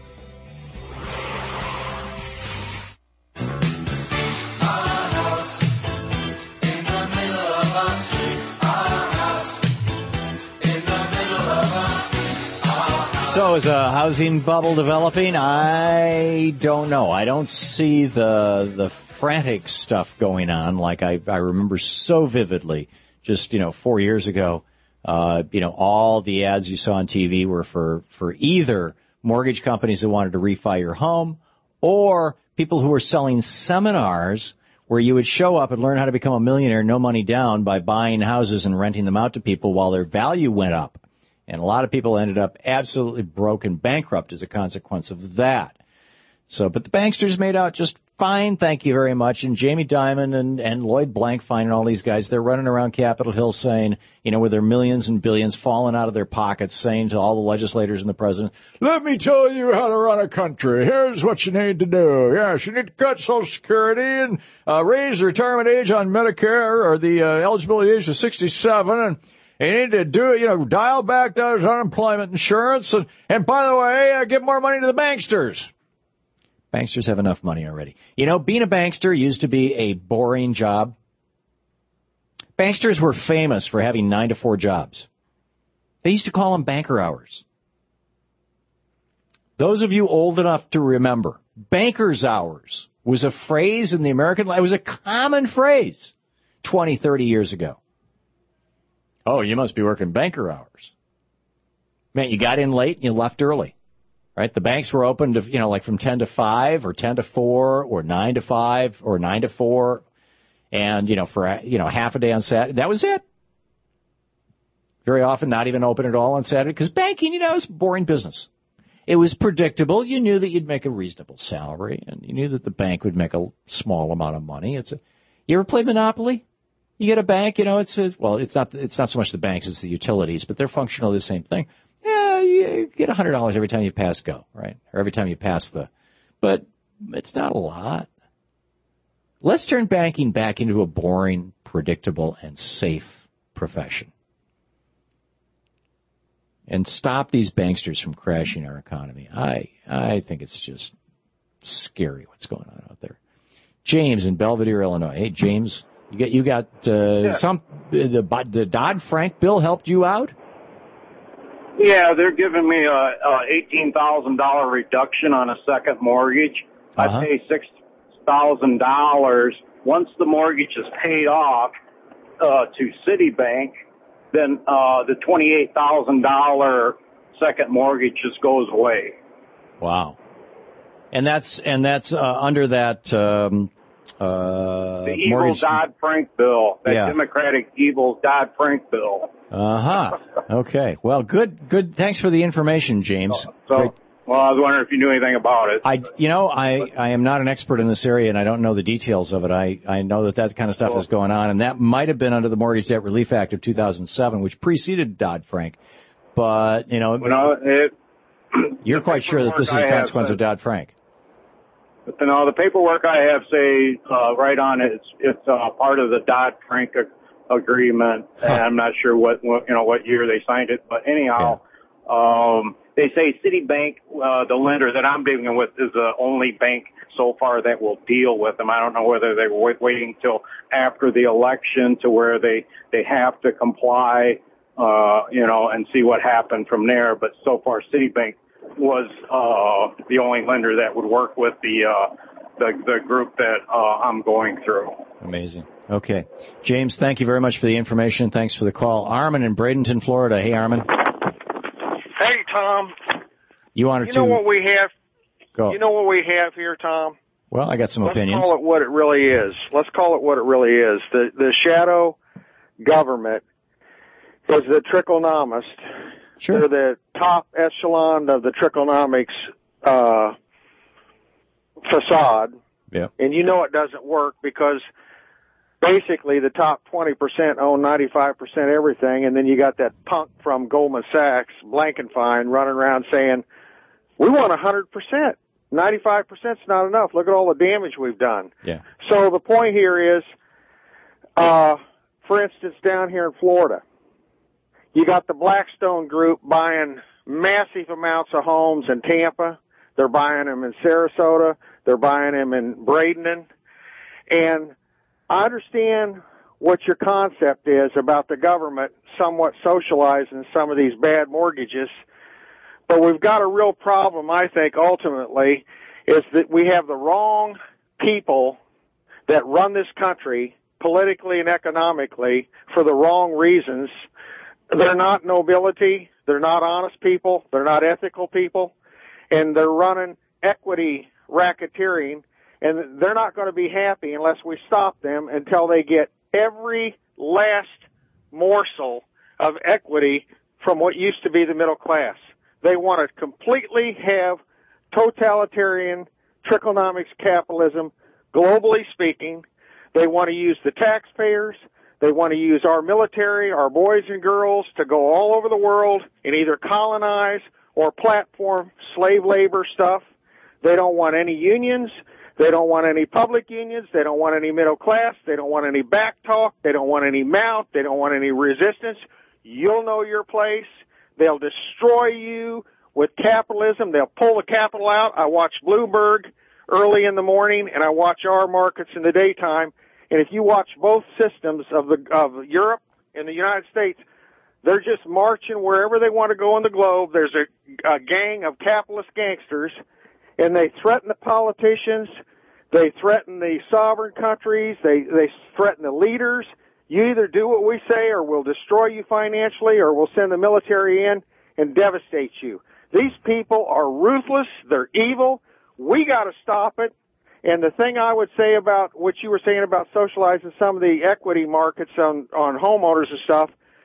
So is a housing bubble developing? I don't know. I don't see the the frantic stuff going on like I, I remember so vividly just, you know, four years ago. Uh, you know, all the ads you saw on T V were for, for either mortgage companies that wanted to refi your home or people who were selling seminars where you would show up and learn how to become a millionaire, no money down, by buying houses and renting them out to people while their value went up. And a lot of people ended up absolutely broke and bankrupt as a consequence of that. So, but the banksters made out just fine, thank you very much. And Jamie Dimon and, and Lloyd Blankfein and all these guys, they're running around Capitol Hill saying, you know, with their millions and billions falling out of their pockets, saying to all the legislators and the president, let me tell you how to run a country. Here's what you need to do. Yes, you need to cut Social Security and uh, raise the retirement age on Medicare or the uh, eligibility age to sixty-seven, and you need to do it, you know, dial back those unemployment insurance. And, and by the way, uh, give more money to the banksters. Banksters have enough money already. You know, being a bankster used to be a boring job. Banksters were famous for having nine to four jobs. They used to call them banker hours. Those of you old enough to remember, banker's hours was a phrase in the American life. It was a common phrase twenty, thirty years ago. Oh, you must be working banker hours. Man, you got in late and you left early, right? The banks were open to, you know, like from ten to five or ten to four or nine to five or nine to four. And, you know, for, you know, half a day on Saturday. That was it. Very often not even open at all on Saturday because banking, you know, is boring business. It was predictable. You knew that you'd make a reasonable salary and you knew that the bank would make a small amount of money. It's a, you ever play Monopoly? You get a bank, you know, it's a, well, it's not, it's not so much the banks, it's the utilities, but they're functionally the same thing. Yeah, you get one hundred dollars every time you pass go, right? Or every time you pass the, but it's not a lot. Let's turn banking back into a boring, predictable, and safe profession. And stop these banksters from crashing our economy. I, I think it's just scary what's going on out there. James in Belvedere, Illinois. Hey, James. You got, you got uh, yeah. some the, the Dodd-Frank bill helped you out? Yeah, they're giving me a, a eighteen thousand dollar reduction on a second mortgage. Uh-huh. I pay six thousand dollars. Once the mortgage is paid off uh, to Citibank, then uh, the twenty-eight thousand dollar second mortgage just goes away. Wow. And that's and that's uh, under that. Um, Uh, the evil mortgage... Dodd-Frank bill, that yeah. Democratic evil Dodd-Frank bill. Uh-huh. Okay. Well, good, good. Thanks for the information, James. So, so well, I was wondering if you knew anything about it. I, you know, I, I am not an expert in this area, and I don't know the details of it. I, I know that that kind of stuff well, is going on, and that might have been under the Mortgage Debt Relief Act of two thousand seven, which preceded Dodd-Frank. But, you know, well, it, you're quite sure that this is a consequence of Dodd-Frank. But you know, the paperwork I have say uh, right on it, it's it's uh, part of the Dodd-Frank ag- agreement, huh. and I'm not sure what, what you know what year they signed it. But anyhow, Um, they say Citibank, uh, the lender that I'm dealing with, is the only bank so far that will deal with them. I don't know whether they were waiting till after the election to where they, they have to comply, uh, you know, and see what happened from there. But so far, Citibank was, uh, the only lender that would work with the, uh, the, the group that, uh, I'm going through. Amazing. Okay. James, thank you very much for the information. Thanks for the call. Armin in Bradenton, Florida. Hey, Armin. Hey, Tom. You wanted you to... know what we have? Go. You know what we have here, Tom? Well, I got some Let's opinions. Let's call it what it really is. Let's call it what it really is. The the shadow government is the tricklenomist. Sure. They're the top echelon of the tricklenomics uh, facade. Yeah. And you know it doesn't work because basically the top twenty percent own ninety-five percent everything, and then you got that punk from Goldman Sachs, Blankenfein, running around saying, we want one hundred percent. ninety-five percent is not enough. Look at all the damage we've done. Yeah. So the point here is, uh, for instance, down here in Florida, you got the Blackstone Group buying massive amounts of homes in Tampa. They're buying them in Sarasota. They're buying them in Bradenton. And I understand what your concept is about the government somewhat socializing some of these bad mortgages. But we've got a real problem, I think, ultimately, is that we have the wrong people that run this country politically and economically for the wrong reasons. They're not nobility. They're not honest people. They're not ethical people. And they're running equity racketeering, and they're not going to be happy unless we stop them until they get every last morsel of equity from what used to be the middle class. They want to completely have totalitarian tricklenomics capitalism, globally speaking. They want to use the taxpayers. They want to use our military, our boys and girls to go all over the world and either colonize or platform slave labor stuff. They don't want any unions. They don't want any public unions. They don't want any middle class. They don't want any back talk. They don't want any mount. They don't want any resistance. You'll know your place. They'll destroy you with capitalism. They'll pull the capital out. I watch Bloomberg early in the morning, and I watch our markets in the daytime. And if you watch both systems of the of Europe and the United States, they're just marching wherever they want to go in the globe. There's a, a gang of capitalist gangsters, and they threaten the politicians. They threaten the sovereign countries. They they threaten the leaders. You either do what we say or we'll destroy you financially or we'll send the military in and devastate you. These people are ruthless. They're evil. We got to stop it. And the thing I would say about what you were saying about socializing some of the equity markets on, on homeowners and stuff,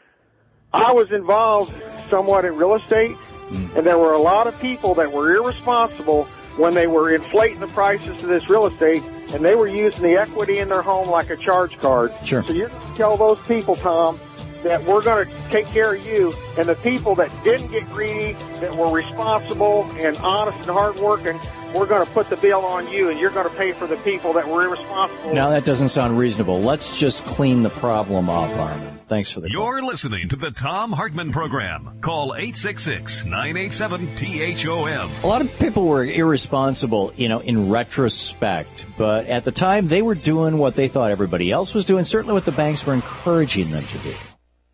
I was involved somewhat in real estate, and there were a lot of people that were irresponsible when they were inflating the prices of this real estate, and they were using the equity in their home like a charge card. Sure. So you're going to tell those people, Tom, that we're going to take care of you, and the people that didn't get greedy, that were responsible and honest and hardworking, we're going to put the bill on you, and you're going to pay for the people that were irresponsible. Now, that doesn't sound reasonable. Let's just clean the problem up, Armin. Thanks for the call. You're listening to the Tom Hartman Program. Call eight six six, nine eight seven, T H O M. A lot of people were irresponsible, you know, in retrospect. But at the time, they were doing what they thought everybody else was doing, certainly what the banks were encouraging them to do.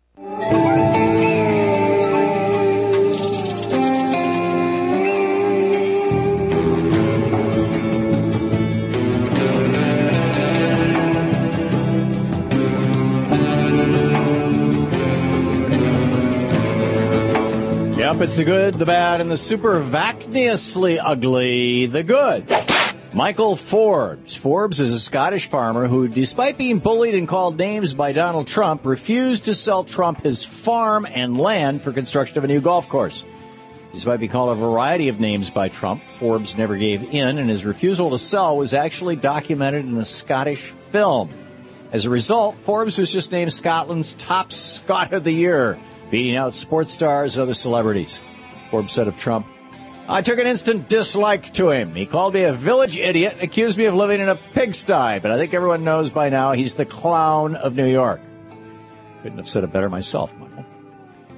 Yep, it's the good, the bad, and the super vacniously ugly, the good. Michael Forbes. Forbes is a Scottish farmer who, despite being bullied and called names by Donald Trump, refused to sell Trump his farm and land for construction of a new golf course. Despite being called a variety of names by Trump, Forbes never gave in, and his refusal to sell was actually documented in a Scottish film. As a result, Forbes was just named Scotland's top Scot of the year, beating out sports stars and other celebrities. Forbes said of Trump, "I took an instant dislike to him. He called me a village idiot and accused me of living in a pigsty, but I think everyone knows by now he's the clown of New York." Couldn't have said it better myself, Michael.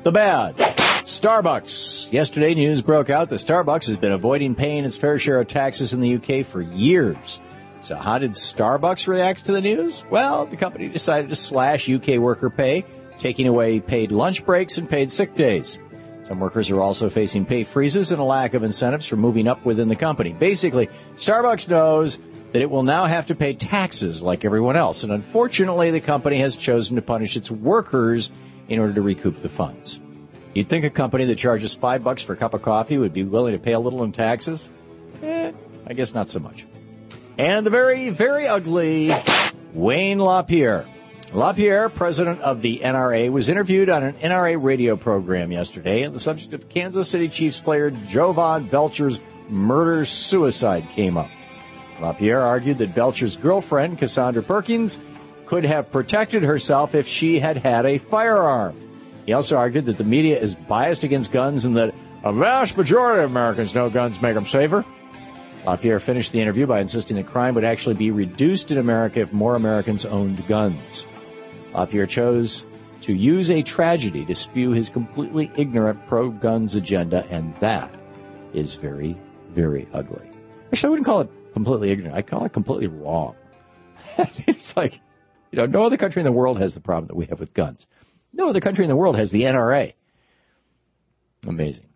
The bad. Starbucks. Yesterday, news broke out that Starbucks has been avoiding paying its fair share of taxes in the U K for years. So how did Starbucks react to the news? Well, the company decided to slash U K worker pay, taking away paid lunch breaks and paid sick days. Some workers are also facing pay freezes and a lack of incentives for moving up within the company. Basically, Starbucks knows that it will now have to pay taxes like everyone else. And unfortunately, the company has chosen to punish its workers in order to recoup the funds. You'd think a company that charges five bucks for a cup of coffee would be willing to pay a little in taxes? Eh, I guess not so much. And the very, very ugly Wayne LaPierre. LaPierre, president of the N R A, was interviewed on an N R A radio program yesterday, and the subject of Kansas City Chiefs player Jovan Belcher's murder-suicide came up. LaPierre argued that Belcher's girlfriend, Cassandra Perkins, could have protected herself if she had had a firearm. He also argued that the media is biased against guns and that a vast majority of Americans know guns make them safer. LaPierre finished the interview by insisting that crime would actually be reduced in America if more Americans owned guns. LaPierre chose to use a tragedy to spew his completely ignorant pro-guns agenda, and that is very, very ugly. Actually, I wouldn't call it completely ignorant. I call it completely wrong. It's like, you know, no other country in the world has the problem that we have with guns. No other country in the world has the N R A. Amazing.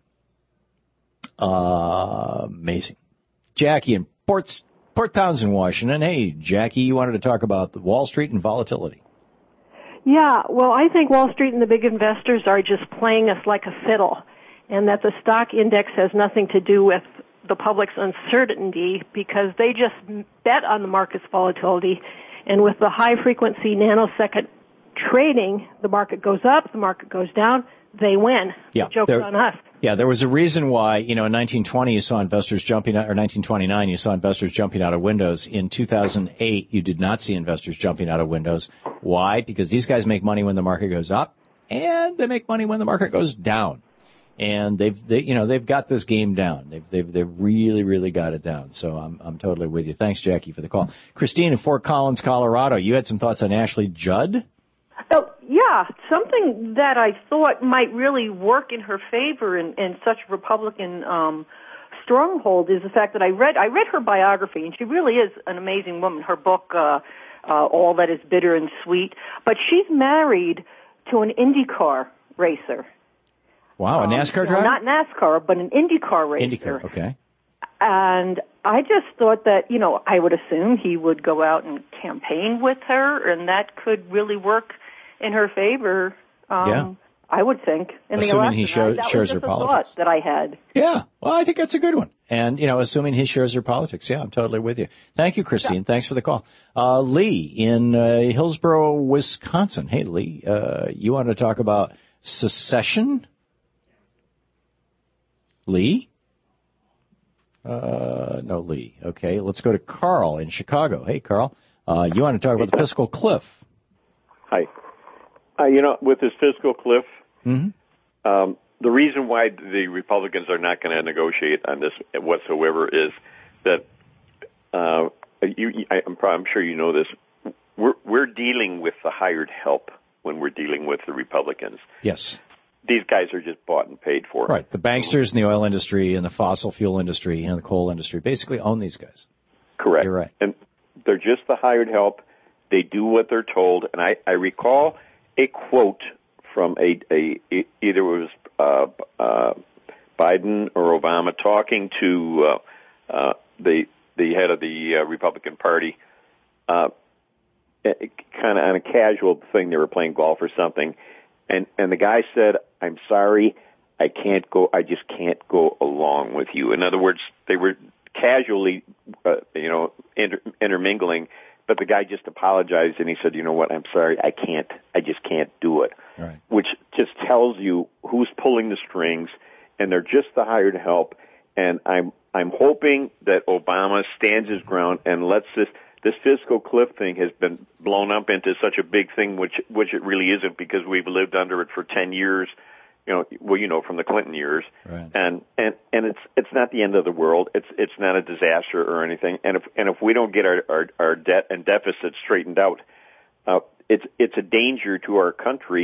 Uh, amazing. Jackie in Port, Port Townsend, Washington. Hey, Jackie, you wanted to talk about the Wall Street and volatility. Yeah, well, I think Wall Street and the big investors are just playing us like a fiddle, and that the stock index has nothing to do with the public's uncertainty because they just bet on the market's volatility, and with the high-frequency nanosecond trading, the market goes up, the market goes down, they win. Yeah, the joke's there, on us. Yeah, there was a reason why, you know, in nineteen twenty you saw investors jumping out, or nineteen twenty-nine you saw investors jumping out of windows. In two thousand eight you did not see investors jumping out of windows. Why? Because these guys make money when the market goes up, and they make money when the market goes down. And they've, they, you know, they've got this game down. They've, they've, they've really, really got it down. So I'm, I'm totally with you. Thanks, Jackie, for the call. Christine in Fort Collins, Colorado. You had some thoughts on Ashley Judd? Oh, yeah, something that I thought might really work in her favor in, in such Republican um, stronghold is the fact that I read I read her biography, and she really is an amazing woman. Her book, uh, uh, All That Is Bitter and Sweet, but she's married to an IndyCar racer. Wow, a NASCAR driver? Um, not NASCAR, but an IndyCar racer. IndyCar, okay. And I just thought that, you know, I would assume he would go out and campaign with her, and that could really work in her favor. Um, yeah. I would think. In assuming the election, he show, that shares was her just a politics. Thought that I had. Yeah, well, I think that's a good one. And, you know, assuming he shares her politics. Yeah, I'm totally with you. Thank you, Christine. Yeah. Thanks for the call. Uh, Lee in uh, Hillsboro, Wisconsin. Hey, Lee, uh, you wanted to talk about secession? Lee? Uh, no, Lee. Okay, let's go to Carl in Chicago. Hey, Carl, uh, you want to talk about the fiscal cliff? Hi. Uh, you know, with this fiscal cliff, mm-hmm. um, the reason why the Republicans are not going to negotiate on this whatsoever is that uh, you, I, I'm, I'm sure you know this. We're, we're dealing with the hired help when we're dealing with the Republicans. Yes. These guys are just bought and paid for. Right. The banksters in the oil industry and the fossil fuel industry and the coal industry basically own these guys. Correct. You're right. And they're just the hired help. They do what they're told. And I, I recall a quote from a, a, a either it was uh, uh, Biden or Obama talking to uh, uh, the the head of the uh, Republican Party, uh, kind of on a casual thing. They were playing golf or something. And, and the guy said, I'm sorry, I can't go, I just can't go along with you. In other words, they were casually, uh, you know, inter- intermingling, but the guy just apologized and he said, you know what, I'm sorry, I can't, I just can't do it. Right. Which just tells you who's pulling the strings, and they're just the hired help. And I'm, I'm hoping that Obama stands his ground and lets this, This fiscal cliff thing has been blown up into such a big thing, which which it really isn't, because we've lived under it for ten years, you know, well, you know, from the Clinton years, right. and and and it's it's not the end of the world. It's it's not a disaster or anything. And if and if we don't get our our, our debt and deficit straightened out, uh, it's it's a danger to our country.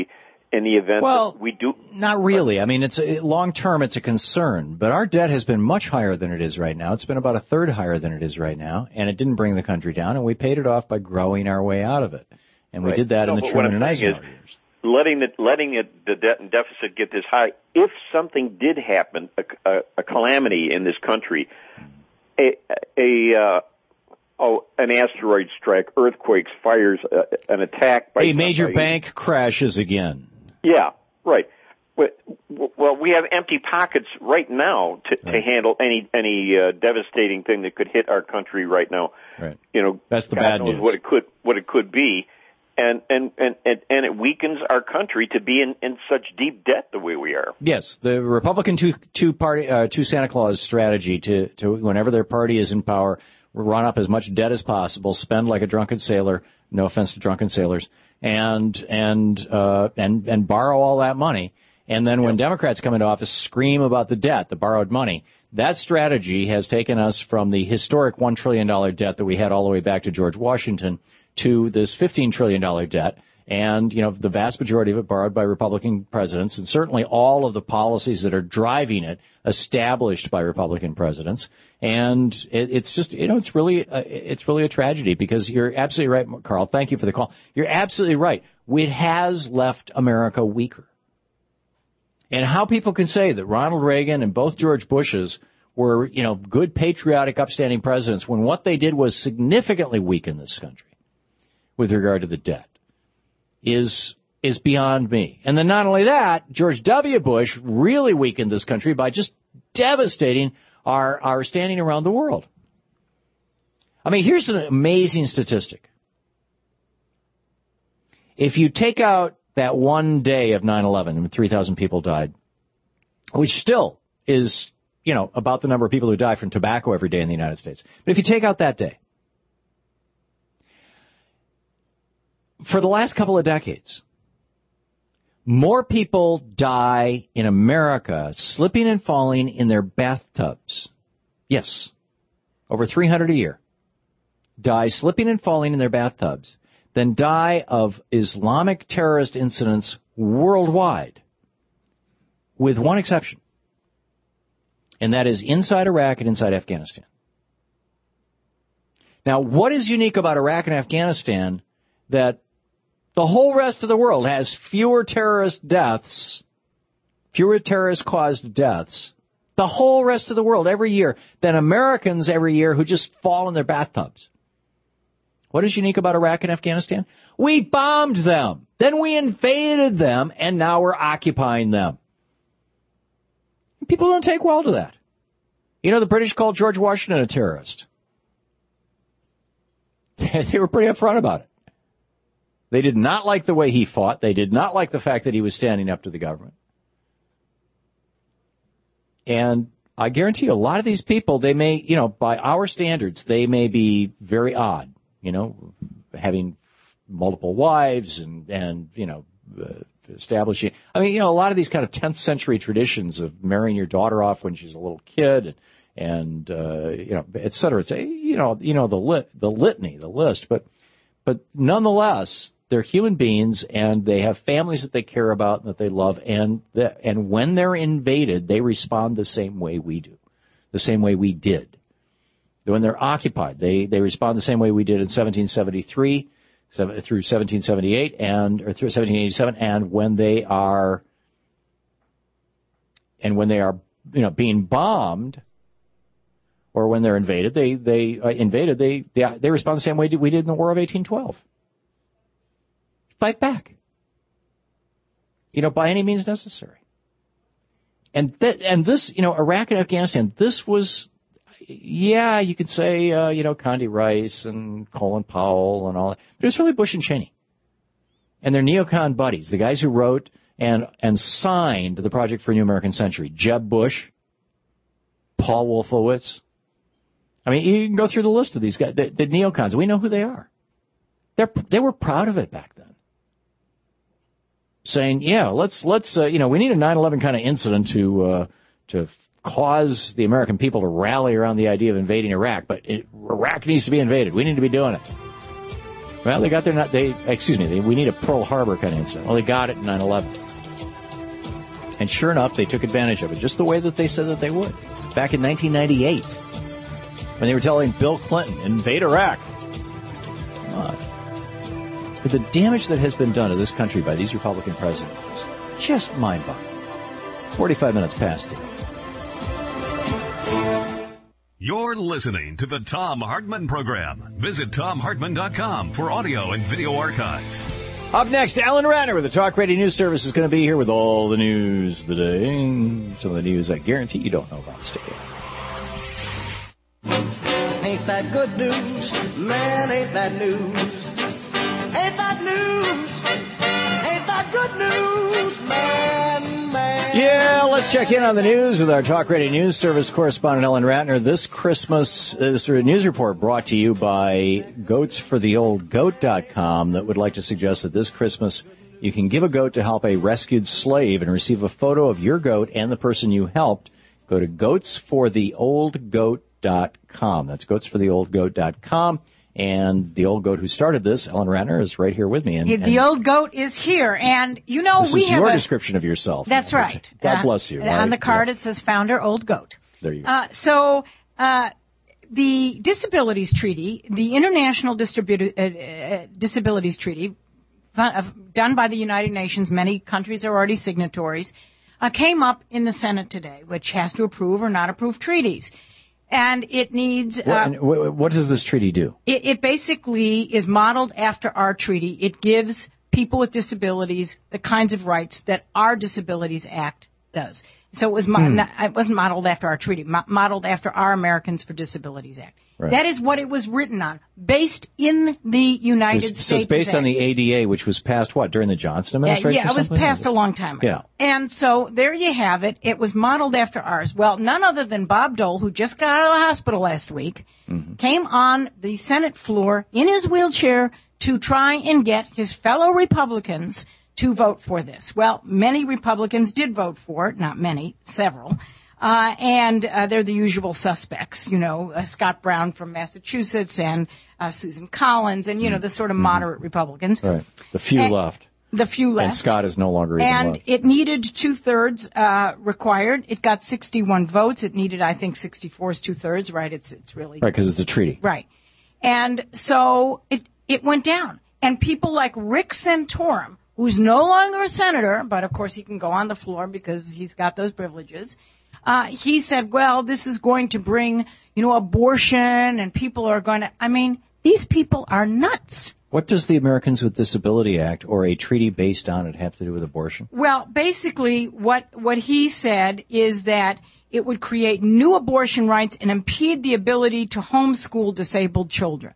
in the event well, that we do. Not really. I mean, it's a, long term, it's a concern. But our debt has been much higher than it is right now. It's been about a third higher than it is right now, and it didn't bring the country down. And we paid it off by growing our way out of it. And we right. did that no, in the but Truman and what I'm saying Eisenhower years. Is, letting the letting it, the debt and deficit get this high, if something did happen, a, a, a calamity in this country, a a uh, oh, an asteroid strike, earthquakes, fires, uh, an attack by a major somebody. bank crashes again. Yeah, right. Well, we have empty pockets right now to, right. to handle any any uh, devastating thing that could hit our country right now. Right. You know, that's the God bad knows news. What it could what it could be, and and and and, and it weakens our country to be in, in such deep debt the way we are. Yes, the Republican two two party uh, two Santa Claus strategy to to whenever their party is in power, run up as much debt as possible, spend like a drunken sailor. No offense to drunken sailors. And and uh, and and borrow all that money, and then when Democrats come into office, scream about the debt, the borrowed money. That strategy has taken us from the historic one trillion dollars debt that we had all the way back to George Washington to this fifteen trillion dollars debt, and you know the vast majority of it borrowed by Republican presidents, and certainly all of the policies that are driving it established by Republican presidents. And it, it's just, you know, it's really, uh, it's really a tragedy because you're absolutely right, Carl. Thank you for the call. You're absolutely right. It has left America weaker. And how people can say that Ronald Reagan and both George Bushes were, you know, good, patriotic, upstanding presidents when what they did was significantly weaken this country with regard to the debt is is beyond me. And then not only that, George W. Bush really weakened this country by just devastating our, our standing around the world. I mean, here's an amazing statistic. If you take out that one day of nine eleven, when three thousand people died, which still is, you know, about the number of people who die from tobacco every day in the United States. But if you take out that day, for the last couple of decades, more people die in America slipping and falling in their bathtubs. Yes, over three hundred a year die slipping and falling in their bathtubs than die of Islamic terrorist incidents worldwide, with one exception, and that is inside Iraq and inside Afghanistan. Now, what is unique about Iraq and Afghanistan that the whole rest of the world has fewer terrorist deaths, fewer terrorist-caused deaths, the whole rest of the world every year, than Americans every year who just fall in their bathtubs? What is unique about Iraq and Afghanistan? We bombed them. Then we invaded them, and now we're occupying them. People don't take well to that. You know, the British called George Washington a terrorist. They were pretty upfront about it. They did not like the way he fought. They did not like the fact that he was standing up to the government. And I guarantee you, a lot of these people, they may, you know, by our standards, they may be very odd, you know, having multiple wives and, and you know, uh, establishing. I mean, you know, a lot of these kind of tenth century traditions of marrying your daughter off when she's a little kid and, and uh, you know, et cetera. It's, you know, you know, the lit, the litany, the list. But, but nonetheless, they're human beings, and they have families that they care about and that they love, and the, and when they're invaded, they respond the same way we do, the same way we did. When they're occupied, they, they respond the same way we did in seventeen seventy-three seven, through seventeen seventy-eight and or through seventeen eighty-seven, and when they are and when they are you know being bombed or when they're invaded, they they uh, invaded they, they they respond the same way we did in the War of eighteen twelve. Fight back, you know, by any means necessary. And th- and this, you know, Iraq and Afghanistan, this was, yeah, you could say, uh, you know, Condi Rice and Colin Powell and all that, but it was really Bush and Cheney and their neocon buddies, the guys who wrote and and signed the Project for a New American Century. Jeb Bush, Paul Wolfowitz. I mean, you can go through the list of these guys, the, the neocons. We know who they are. They're they were proud of it back then, saying, yeah, let's, let's uh, you know, we need a nine eleven kind of incident to uh, to cause the American people to rally around the idea of invading Iraq, but it, Iraq needs to be invaded. We need to be doing it. Well, they got their not. They excuse me. They, we need a Pearl Harbor kind of incident. Well, they got it in nine eleven, and sure enough, they took advantage of it, just the way that they said that they would back in nineteen ninety-eight when they were telling Bill Clinton, invade Iraq. Uh, but the damage that has been done to this country by these Republican presidents is just mind-boggling. Forty-five minutes past it. You're listening to the Thom Hartmann Program. Visit Thom Hartmann dot com for audio and video archives. Up next, Alan Ratner with the Talk Radio News Service is going to be here with all the news of the day. Some of the news I guarantee you don't know about. Stay here. Ain't that good news? Man, ain't that news? Ain't that news? Ain't that good news? Man, man. Yeah, let's check in on the news with our Talk Radio News Service correspondent Ellen Ratner. This Christmas, uh, this news report brought to you by goats for the old goat dot com that would like to suggest that this Christmas you can give a goat to help a rescued slave and receive a photo of your goat and the person you helped. Go to goats for the old goat dot com. That's goats for the old goat dot com. And the old goat who started this, Ellen Ratner, is right here with me. And, the and old goat is here, and you know this we is have your a, description of yourself. That's right. God uh, bless you. On right? the card yeah. it says founder old goat. There you go. Uh, so uh, the Disabilities Treaty, the International Distribu- uh, uh, Disabilities Treaty, uh, done by the United Nations, many countries are already signatories, uh, came up in the Senate today, which has to approve or not approve treaties. And it needs... Uh, what, what does this treaty do? It, it basically is modeled after our treaty. It gives people with disabilities the kinds of rights that our Disabilities Act does. So it, was mo- hmm. not, it wasn't modeled after our treaty, mo- modeled after our Americans for Disabilities Act. Right. That is what it was written on, based in the United it was, States. So it's based Act. on the A D A, which was passed, what, during the Johnson administration? Yeah, yeah it was something? passed a long time ago. Yeah. And so there you have it. It was modeled after ours. Well, none other than Bob Dole, who just got out of the hospital last week, mm-hmm. came on the Senate floor in his wheelchair to try and get his fellow Republicans to vote for this. Well, many Republicans did vote for it, not many, several. Uh, and uh, they're the usual suspects, you know, uh, Scott Brown from Massachusetts and uh, Susan Collins and, you know, the sort of moderate Republicans. Right. The few and, left. The few left. And Scott is no longer even and left. And it needed two-thirds uh, required. It got sixty-one votes. It needed, I think, sixty-four is two-thirds, right? It's it's really... Right, because it's a treaty. Right. And so it it went down. And people like Rick Santorum, who's no longer a senator, but, of course, he can go on the floor because he's got those privileges... Uh, he said, well, this is going to bring, you know, abortion and people are going to, I mean, these people are nuts. What does the Americans with Disability Act or a treaty based on it have to do with abortion? Well, basically what, what he said is that it would create new abortion rights and impede the ability to homeschool disabled children.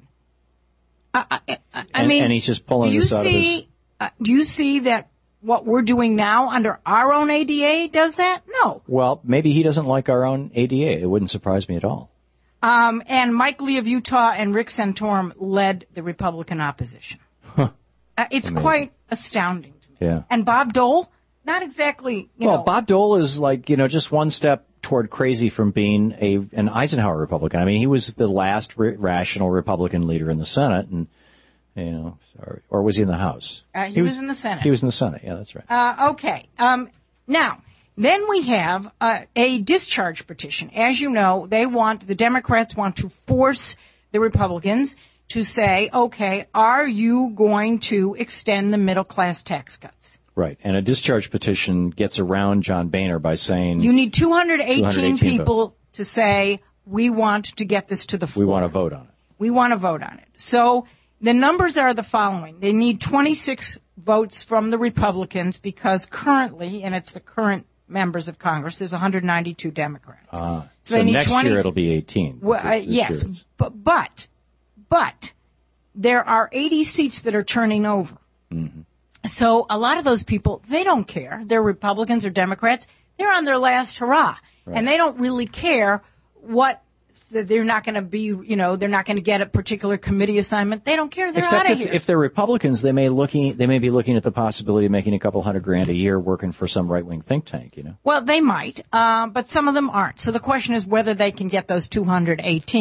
I, I, I and, mean, and he's just pulling do you this out see, of his... Uh, do you see that what we're doing now under our own A D A does that? No. Well, maybe he doesn't like our own A D A. It wouldn't surprise me at all. Um, and Mike Lee of Utah and Rick Santorum led the Republican opposition. Huh. Uh, it's Amazing. quite astounding to me. Yeah. And Bob Dole, not exactly, you well, know. Bob Dole is like, you know, just one step toward crazy from being a an Eisenhower Republican. I mean, he was the last ra- rational Republican leader in the Senate, and you know, sorry, or was he in the House? Uh, he, he was, was in the Senate. He was in the Senate. Yeah, that's right. Uh, okay. Um, now, then we have uh, a discharge petition. As you know, they want the Democrats want to force the Republicans to say, okay, are you going to extend the middle class tax cuts? Right, and a discharge petition gets around John Boehner by saying you need two hundred eighteen, two hundred eighteen people vote. To say we want to get this to the floor. We want to vote on it. We want to vote on it. So the numbers are the following. They need twenty-six votes from the Republicans because currently, and it's the current members of Congress, there's one hundred ninety-two Democrats. Uh, so so they need next twenty, year it'll be eighteen. Well, uh, yes, but, but but there are eighty seats that are turning over. Mm-hmm. So a lot of those people, they don't care. They're Republicans or Democrats. They're on their last hurrah. Right. And they don't really care what they're not going to be, you know, they're not going to get a particular committee assignment. They don't care. They're Except out of if, here. if they're Republicans, they may looking they may be looking at the possibility of making a couple hundred grand a year working for some right wing think tank, you know. Well, they might, uh, but some of them aren't. So the question is whether they can get those two hundred eighteen.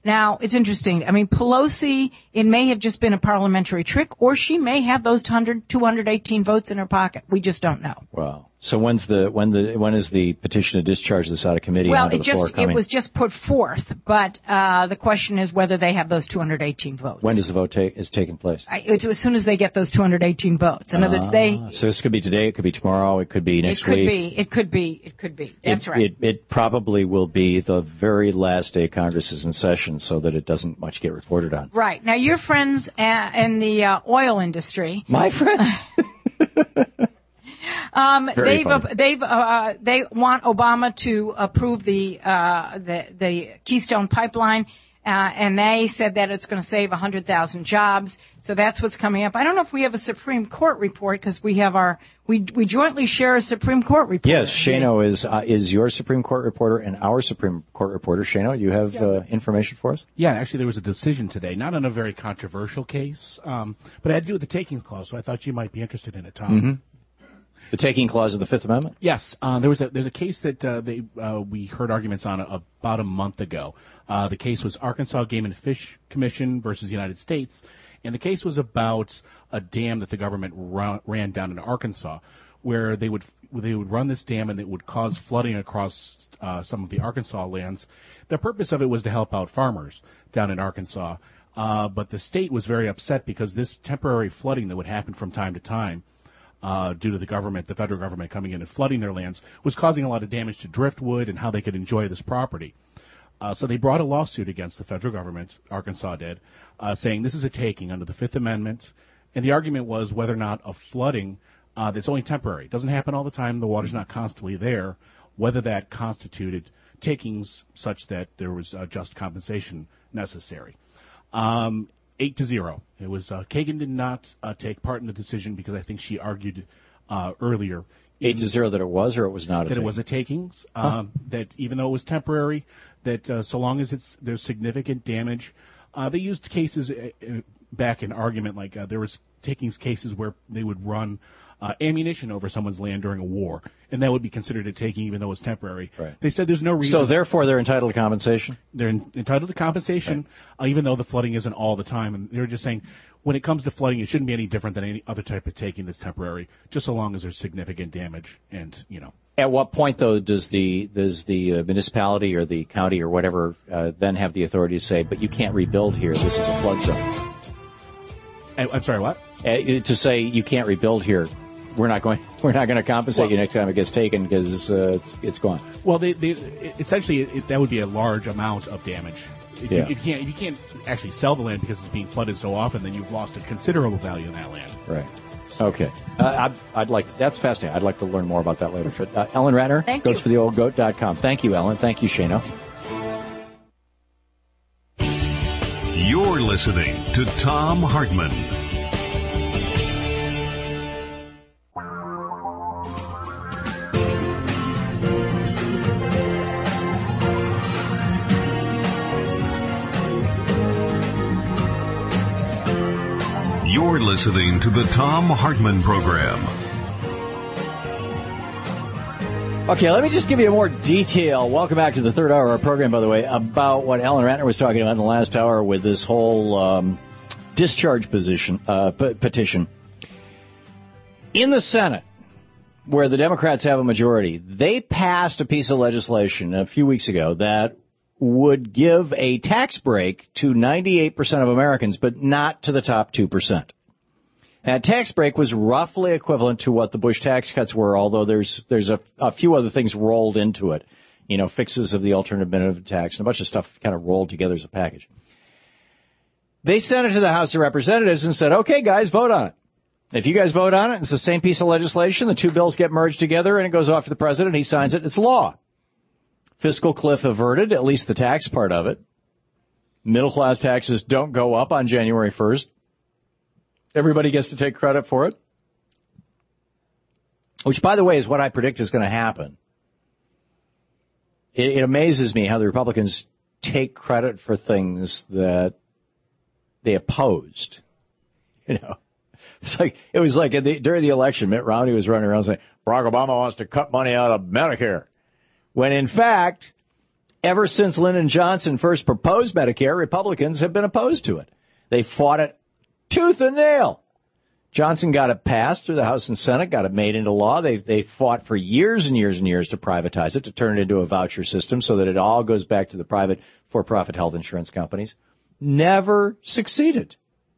Now, it's interesting. I mean, Pelosi, it may have just been a parliamentary trick, or she may have those two hundred eighteen votes in her pocket. We just don't know. Wow. So when's the when the when is the petition to discharge this out of committee well, onto it the just floor coming? it was just put forth, but uh, the question is whether they have those two hundred eighteen votes. When does the vote take is taking place? I, it's as soon as they get those two hundred eighteen votes. In other words, they. So this could be today. It could be tomorrow. It could be next it could week. Be, it could be. It could be. That's it, right. It, it probably will be the very last day Congress is in session, so that it doesn't much get reported on. Right. Now, your friends uh, in the uh, oil industry. My friends. Um, Very they've funny. uh, they've uh, they want Obama to approve the uh, the the Keystone Pipeline, uh, and they said that it's going to save one hundred thousand jobs. So that's what's coming up. I don't know if we have a Supreme Court report because we have our we we jointly share a Supreme Court report. Yes, Shano is uh, is your Supreme Court reporter and our Supreme Court reporter. Shano, do you have uh, information for us? Yeah, actually, there was a decision today, not on a very controversial case, um, but it had to do with the takings clause. So I thought you might be interested in it, Tom. Mm-hmm. The taking clause of the Fifth Amendment? Yes, uh, there was a there's a case that uh, they uh, we heard arguments on a, about a month ago. Uh, the case was Arkansas Game and Fish Commission versus the United States, and the case was about a dam that the government run, ran down in Arkansas, where they would they would run this dam and it would cause flooding across uh, some of the Arkansas lands. The purpose of it was to help out farmers down in Arkansas, uh, but the state was very upset because this temporary flooding that would happen from time to time. Uh, due to the government, the federal government coming in and flooding their lands, was causing a lot of damage to driftwood and how they could enjoy this property. Uh, so they brought a lawsuit against the federal government, Arkansas did, uh, saying this is a taking under the Fifth Amendment. And the argument was whether or not a flooding uh, that's only temporary, doesn't happen all the time, the water's not constantly there, whether that constituted takings such that there was uh, just compensation necessary. Um, Eight to zero. It was uh, Kagan did not uh, take part in the decision because I think she argued uh, earlier. Eight to zero that it was, or it was not a that taking? It was a takings. Huh. Um, that even though it was temporary, that uh, so long as it's there's significant damage, uh, they used cases uh, back in argument like uh, there was takings cases where they would run uh, ammunition over someone's land during a war, and that would be considered a taking even though it's temporary. Right. They said there's no reason. So therefore, they're entitled to compensation. They're in, entitled to compensation, right. uh, even though the flooding isn't all the time. And they're just saying, when it comes to flooding, it shouldn't be any different than any other type of taking that's temporary, just so long as there's significant damage. And you know, at what point though does the does the uh, municipality or the county or whatever uh, then have the authority to say, but you can't rebuild here? This is a flood zone. I, I'm sorry, what? Uh, to say you can't rebuild here. We're not going. We're not going to compensate well, you next time it gets taken because uh, it's, it's gone. Well, they, they, essentially, it, that would be a large amount of damage. If, yeah. you, if you can't, if you can't actually sell the land because it's being flooded so often, then you've lost a considerable value in that land. Right. Okay. Uh, I'd, I'd like. That's fascinating. I'd like to learn more about that later. But uh, Ellen Ratner, Thank goes you. for the old goat dot com. Thank you, Ellen. Thank you, Shano. You're listening to Thom Hartmann. You're listening to the Thom Hartmann Program. Okay, let me just give you more detail. Welcome back to the third hour of our program, by the way, about what Ellen Ratner was talking about in the last hour with this whole um, discharge position, uh, p- petition. In the Senate, where the Democrats have a majority, they passed a piece of legislation a few weeks ago that would give a tax break to ninety-eight percent of Americans, but not to the top two percent. That tax break was roughly equivalent to what the Bush tax cuts were, although there's there's a, a few other things rolled into it. You know, fixes of the alternative minimum tax and a bunch of stuff kind of rolled together as a package. They sent it to the House of Representatives and said, okay, guys, vote on it. If you guys vote on it, it's the same piece of legislation. The two bills get merged together and it goes off to the president. He signs it. It's law. Fiscal cliff averted, at least the tax part of it. Middle class taxes don't go up on January first. Everybody gets to take credit for it. Which, by the way, is what I predict is going to happen. It, it amazes me how the Republicans take credit for things that they opposed. You know, it's like it was like in the, during the election, Mitt Romney was running around saying Barack Obama wants to cut money out of Medicare. When, in fact, Ever since Lyndon Johnson first proposed Medicare, Republicans have been opposed to it. They fought it tooth and nail. Johnson got it passed through the House and Senate, got it made into law. They they fought for years and years and years to privatize it, to turn it into a voucher system so that it all goes back to the private for-profit health insurance companies. Never succeeded.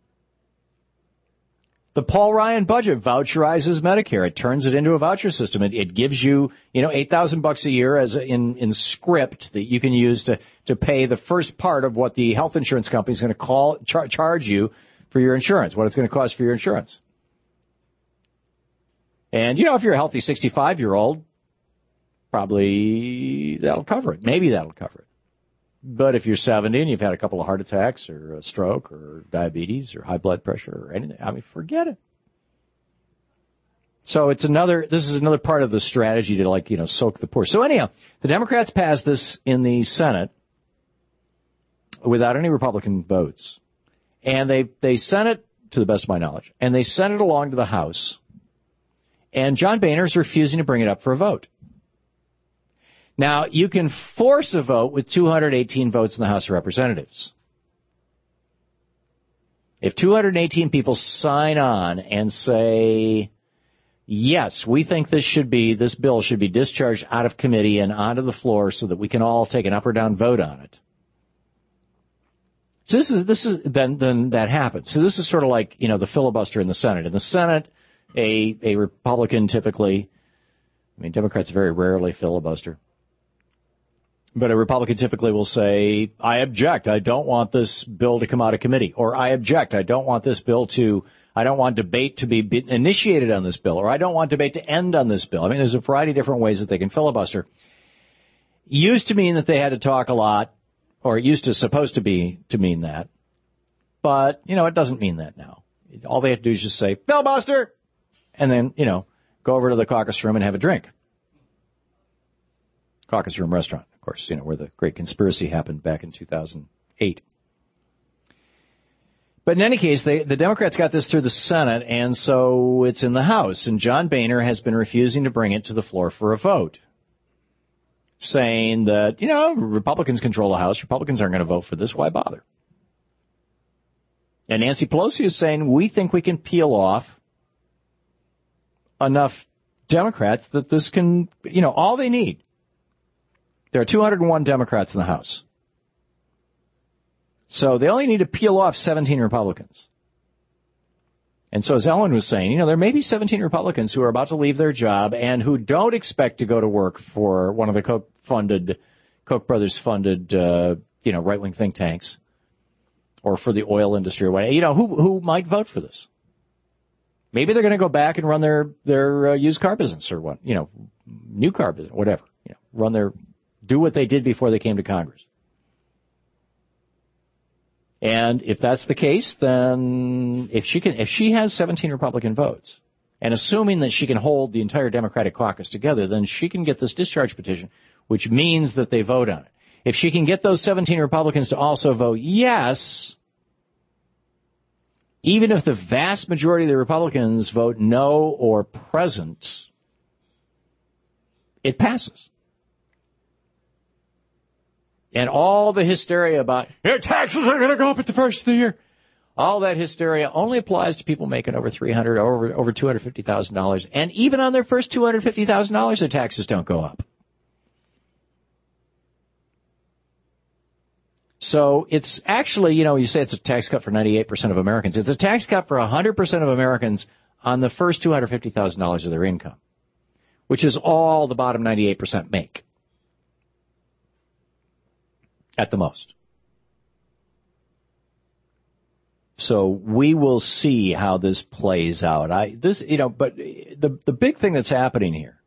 The Paul Ryan budget voucherizes Medicare. It turns it into a voucher system. It, it gives you, you know, eight thousand bucks a year as a, in in script that you can use to to pay the first part of what the health insurance company is going to call char, charge you for your insurance, what it's going to cost for your insurance. And, you know, if you're a healthy sixty-five-year-old, probably that'll cover it. Maybe that'll cover it. But if you're seventy and you've had a couple of heart attacks or a stroke or diabetes or high blood pressure or anything, I mean, forget it. So it's another, this is another part of the strategy to, like, you know, soak the poor. So anyhow, the Democrats passed this in the Senate without any Republican votes. And they, they sent it, to the best of my knowledge, and they sent it along to the House. And John Boehner is refusing to bring it up for a vote. Now, you can force a vote with two hundred eighteen votes in the House of Representatives. If two hundred eighteen people sign on and say, yes, we think this should be, this bill should be discharged out of committee and onto the floor so that we can all take an up or down vote on it. So this is, this is, then, then that happens. So this is sort of like, you know, the filibuster in the Senate. In the Senate, a, a Republican typically, I mean, Democrats very rarely filibuster. But a Republican typically will say, I object. I don't want this bill to come out of committee. Or I object. I don't want this bill to, I don't want debate to be initiated on this bill. Or I don't want debate to end on this bill. I mean, there's a variety of different ways that they can filibuster. It used to mean that they had to talk a lot, or it used to supposed to be to mean that. But, you know, it doesn't mean that now. All they have to do is just say, filibuster, and then, you know, go over to the caucus room and have a drink. Caucus room restaurant, of course, you know, where the great conspiracy happened back in two thousand eight. But in any case, they, the Democrats got this through the Senate, and so it's in the House. And John Boehner has been refusing to bring it to the floor for a vote, saying that, you know, Republicans control the House. Republicans aren't going to vote for this. Why bother? And Nancy Pelosi is saying, we think we can peel off enough Democrats that this can, you know, all they need. There are two hundred one Democrats in the House. So they only need to peel off seventeen Republicans. And so as Ellen was saying, you know, there may be seventeen Republicans who are about to leave their job and who don't expect to go to work for one of the Koch-funded, Koch brothers-funded, uh, you know, right-wing think tanks, or for the oil industry or whatever. You know, who who might vote for this? Maybe they're going to go back and run their their uh, used car business or what, you know, new car business, whatever. You know, run their, do what they did before they came to Congress. And if that's the case, then if she can, if she has seventeen Republican votes, and assuming that she can hold the entire Democratic caucus together, then she can get this discharge petition, which means that they vote on it. If she can get those seventeen Republicans to also vote yes, even if the vast majority of the Republicans vote no or present, it passes. And all the hysteria about, your taxes are going to go up at the first of the year, all that hysteria only applies to people making over three hundred dollars, over, over two hundred fifty thousand dollars. And even on their first two hundred fifty thousand dollars, their taxes don't go up. So it's actually, you know, you say it's a tax cut for ninety-eight percent of Americans. It's a tax cut for one hundred percent of Americans on the first two hundred fifty thousand dollars of their income, which is all the bottom ninety-eight percent make. At the most. So we will see how this plays out. I this you know, but the the big thing that's happening here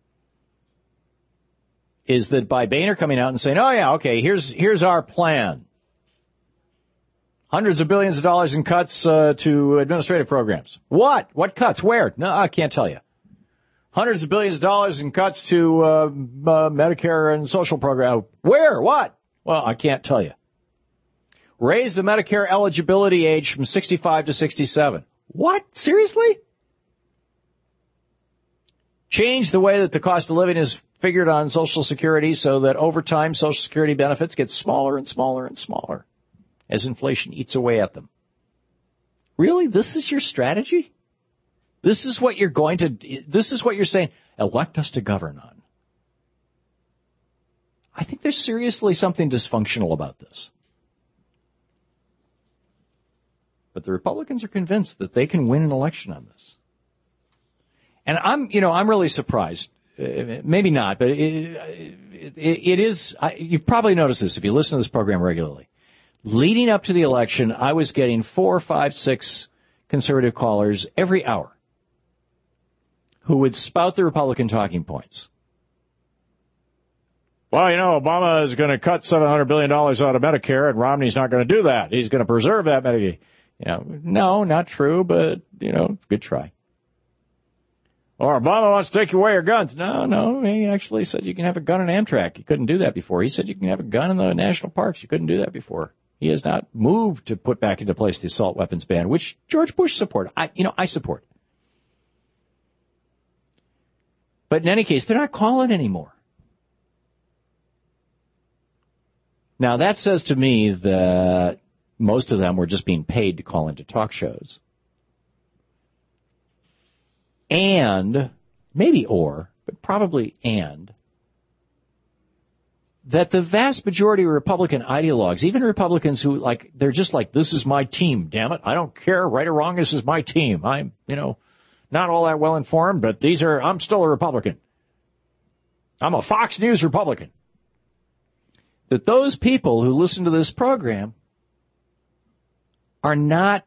is that by Boehner coming out and saying, "Oh yeah, okay, here's here's our plan. Hundreds of billions of dollars in cuts uh, to administrative programs." What? What cuts? Where? No, I can't tell you. Hundreds of billions of dollars in cuts to uh, uh, Medicare and social program. Where? What? Well, I can't tell you. Raise the Medicare eligibility age from sixty-five to sixty-seven. What? Seriously? Change the way that the cost of living is figured on Social Security so that over time Social Security benefits get smaller and smaller and smaller as inflation eats away at them. Really? This is your strategy? This is what you're going to, this is what you're saying, elect us to govern on. I think there's seriously something dysfunctional about this. But the Republicans are convinced that they can win an election on this. And I'm, you know, I'm really surprised. Uh, maybe not, but it, it, it is, I, you've probably noticed this if you listen to this program regularly. Leading up to the election, I was getting four, five, six conservative callers every hour who would spout the Republican talking points. Well, you know, Obama is going to cut seven hundred billion dollars out of Medicare, and Romney's not going to do that. He's going to preserve that Medicare. You know, no, not true, but, you know, good try. Or Obama wants to take away your guns. No, no, he actually said you can have a gun in Amtrak. You couldn't do that before. He said you can have a gun in the national parks. You couldn't do that before. He has not moved to put back into place the assault weapons ban, which George Bush supported. I, you know, I support. But in any case, they're not calling anymore. Now, that says to me that most of them were just being paid to call into talk shows. And, maybe or, but probably and, that the vast majority of Republican ideologues, even Republicans who, like, they're just like, this is my team, damn it, I don't care, right or wrong, this is my team. I'm, you know, not all that well informed, but these are, I'm still a Republican. I'm a Fox News Republican. That those people who listen to this program are not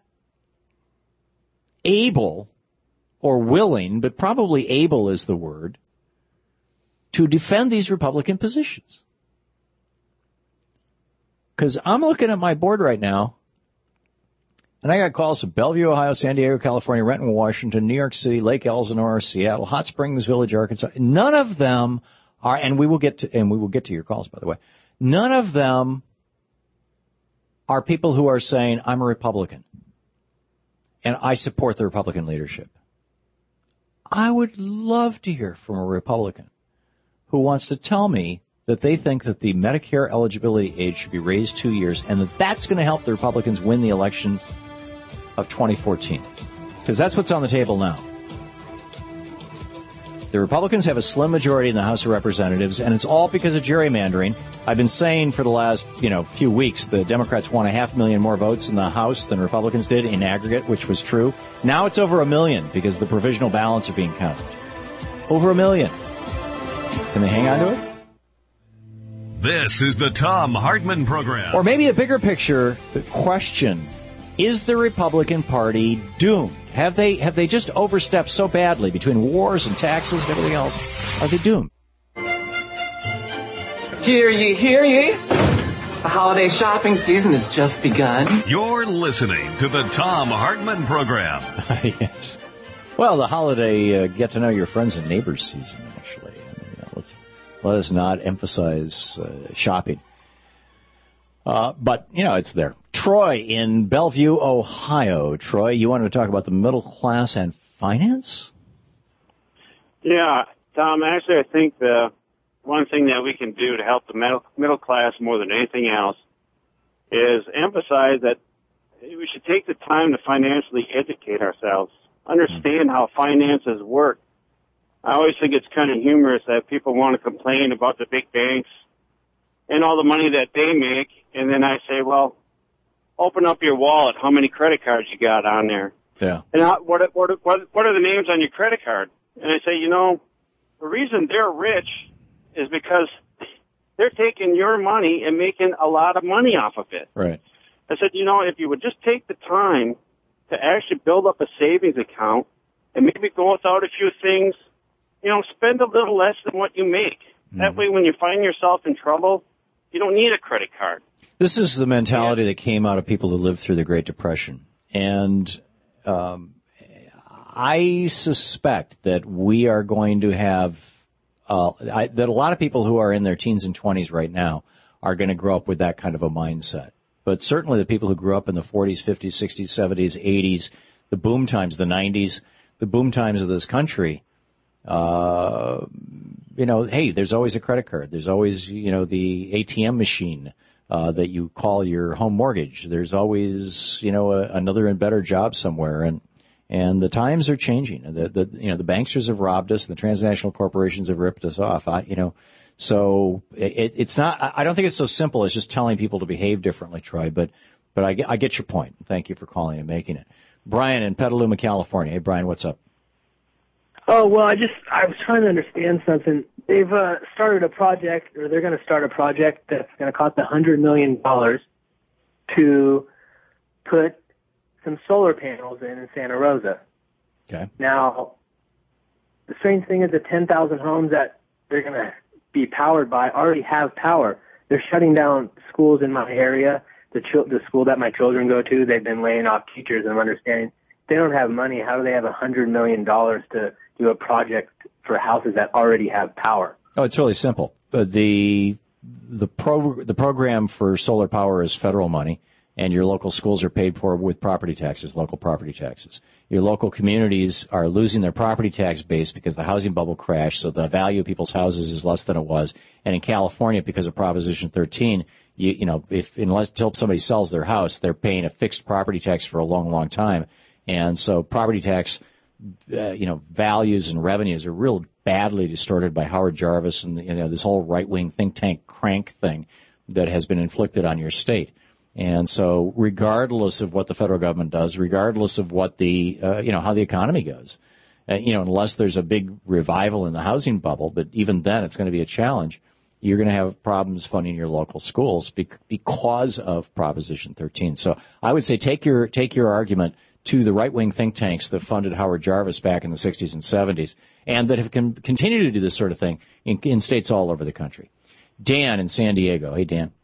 able or willing, but probably able is the word, to defend these Republican positions. Because I'm looking at my board right now, and I got calls from Bellevue, Ohio, San Diego, California, Renton, Washington, New York City, Lake Elsinore, Seattle, Hot Springs Village, Arkansas. None of them are, and we will get to, and we will get to your calls, by the way. None of them are people who are saying, I'm a Republican, and I support the Republican leadership. I would love to hear from a Republican who wants to tell me that they think that the Medicare eligibility age should be raised two years and that that's going to help the Republicans win the elections of twenty fourteen. Because that's what's on the table now. The Republicans have a slim majority in the House of Representatives, and it's all because of gerrymandering. I've been saying for the last, you know, few weeks the Democrats won a half million more votes in the House than Republicans did in aggregate, which was true. Now it's over a million because the provisional ballots are being counted. Over a million. Can they hang on to it? This is the Thom Hartmann Program. Or maybe a bigger picture, the question, is the Republican Party doomed? Have they have they just overstepped so badly between wars and taxes and everything else? Are they doomed? Hear ye, hear ye. The holiday shopping season has just begun. You're listening to the Thom Hartmann Program. Yes. Well, the holiday uh, get to know your friends and neighbors season, actually. I mean, you know, let's, let us not emphasize uh, shopping. Uh, but, you know, it's there. Troy in Bellevue, Ohio. Troy, you wanted to talk about the middle class and finance? Yeah, Tom, actually, I think the one thing that we can do to help the middle, middle class more than anything else is emphasize that we should take the time to financially educate ourselves, understand how finances work. I always think it's kind of humorous that people want to complain about the big banks and all the money that they make, and then I say, well, open up your wallet. How many credit cards you got on there? Yeah. And how, what, what, what, what are the names on your credit card? And I say, you know, the reason they're rich is because they're taking your money and making a lot of money off of it. Right. I said, you know, if you would just take the time to actually build up a savings account and maybe go without a few things, you know, spend a little less than what you make. Mm-hmm. That way when you find yourself in trouble, you don't need a credit card. This is the mentality that came out of people who lived through the Great Depression. And um, I suspect that we are going to have, uh, I, that a lot of people who are in their teens and twenties right now are going to grow up with that kind of a mindset. But certainly the people who grew up in the forties, fifties, sixties, seventies, eighties, the boom times, the nineties, the boom times of this country, uh, you know, hey, there's always a credit card. There's always, you know, the A T M machine uh, that you call your home mortgage. There's always, you know, a, another and better job somewhere. And and the times are changing. The, the you know, the banksters have robbed us. The transnational corporations have ripped us off. I, you know, so it, it's not. I don't think it's so simple as just telling people to behave differently, Troy. But but I get, I get your point. Thank you for calling and making it. Brian in Petaluma, California. Hey, Brian, what's up? Oh, well, I just, I was trying to understand something. They've uh, started a project, or they're going to start a project that's going to cost one hundred million dollars to put some solar panels in in Santa Rosa. Okay. Now, the strange thing is the ten thousand homes that they're going to be powered by already have power. They're shutting down schools in my area. The, ch- the school that my children go to, they've been laying off teachers, and I'm understanding they don't have money. How do they have one hundred million dollars to do a project for houses that already have power? Oh, it's really simple. Uh, the the pro the program for solar power is federal money, and your local schools are paid for with property taxes, local property taxes. Your local communities are losing their property tax base because the housing bubble crashed, so the value of people's houses is less than it was. And in California, because of Proposition thirteen, you, you know, if unless until somebody sells their house, they're paying a fixed property tax for a long, long time. And so property tax, uh, you know, values and revenues are real badly distorted by Howard Jarvis and, you know, this whole right-wing think tank crank thing that has been inflicted on your state. And so regardless of what the federal government does, regardless of what the, uh, you know, how the economy goes, uh, you know, unless there's a big revival in the housing bubble, but even then it's going to be a challenge, you're going to have problems funding your local schools because of Proposition thirteen. So I would say take your, take your argument to the right-wing think tanks that funded Howard Jarvis back in the sixties and seventies, and that have con- continued to do this sort of thing in, in states all over the country. Dan in San Diego. Hey, Dan.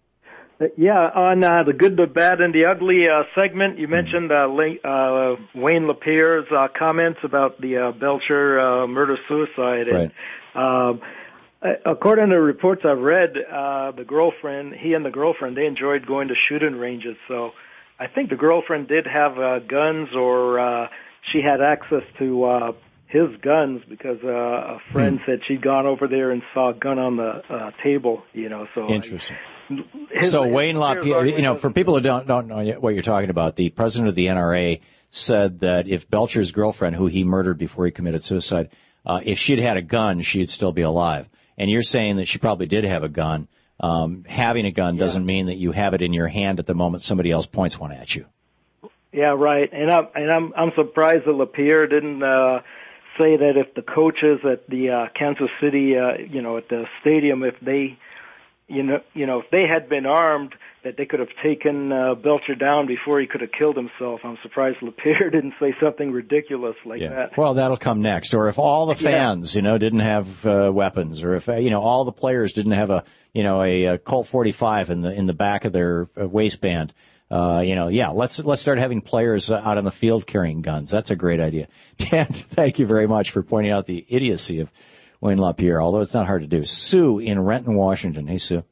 Yeah, on uh, the good, the bad, and the ugly uh, segment, you mentioned uh, uh, Wayne LaPierre's uh, comments about the uh, Belcher uh, murder-suicide. Right. And, uh, according to reports I've read, uh, the girlfriend, he and the girlfriend, they enjoyed going to shooting ranges, so I think the girlfriend did have uh, guns, or uh, she had access to uh, his guns because uh, a friend hmm. said she'd gone over there and saw a gun on the uh, table. You know, so interesting. I, his, so his Wayne LaPierre, you know, for people who don't don't know what you're talking about, the president of the N R A said that if Belcher's girlfriend, who he murdered before he committed suicide, uh, if she'd had a gun, she'd still be alive. And you're saying that she probably did have a gun. Um, having a gun doesn't yeah. mean that you have it in your hand at the moment somebody else points one at you. Yeah, right. And I'm and I'm I'm surprised that LaPierre didn't uh, say that if the coaches at the uh, Kansas City, uh, you know, at the stadium, if they, you know, you know, if they had been armed, that they could have taken uh, Belcher down before he could have killed himself. I'm surprised LaPierre didn't say something ridiculous like yeah. that. Well, that'll come next. Or if all the fans, yeah. you know, didn't have uh, weapons, or if uh, you know all the players didn't have a, you know, a, a Colt forty-five in the in the back of their uh, waistband. Uh, you know, yeah, let's let's start having players uh, out on the field carrying guns. That's a great idea. Dan, thank you very much for pointing out the idiocy of Wayne LaPierre, although it's not hard to do. Sue in Renton, Washington. Hey, Sue.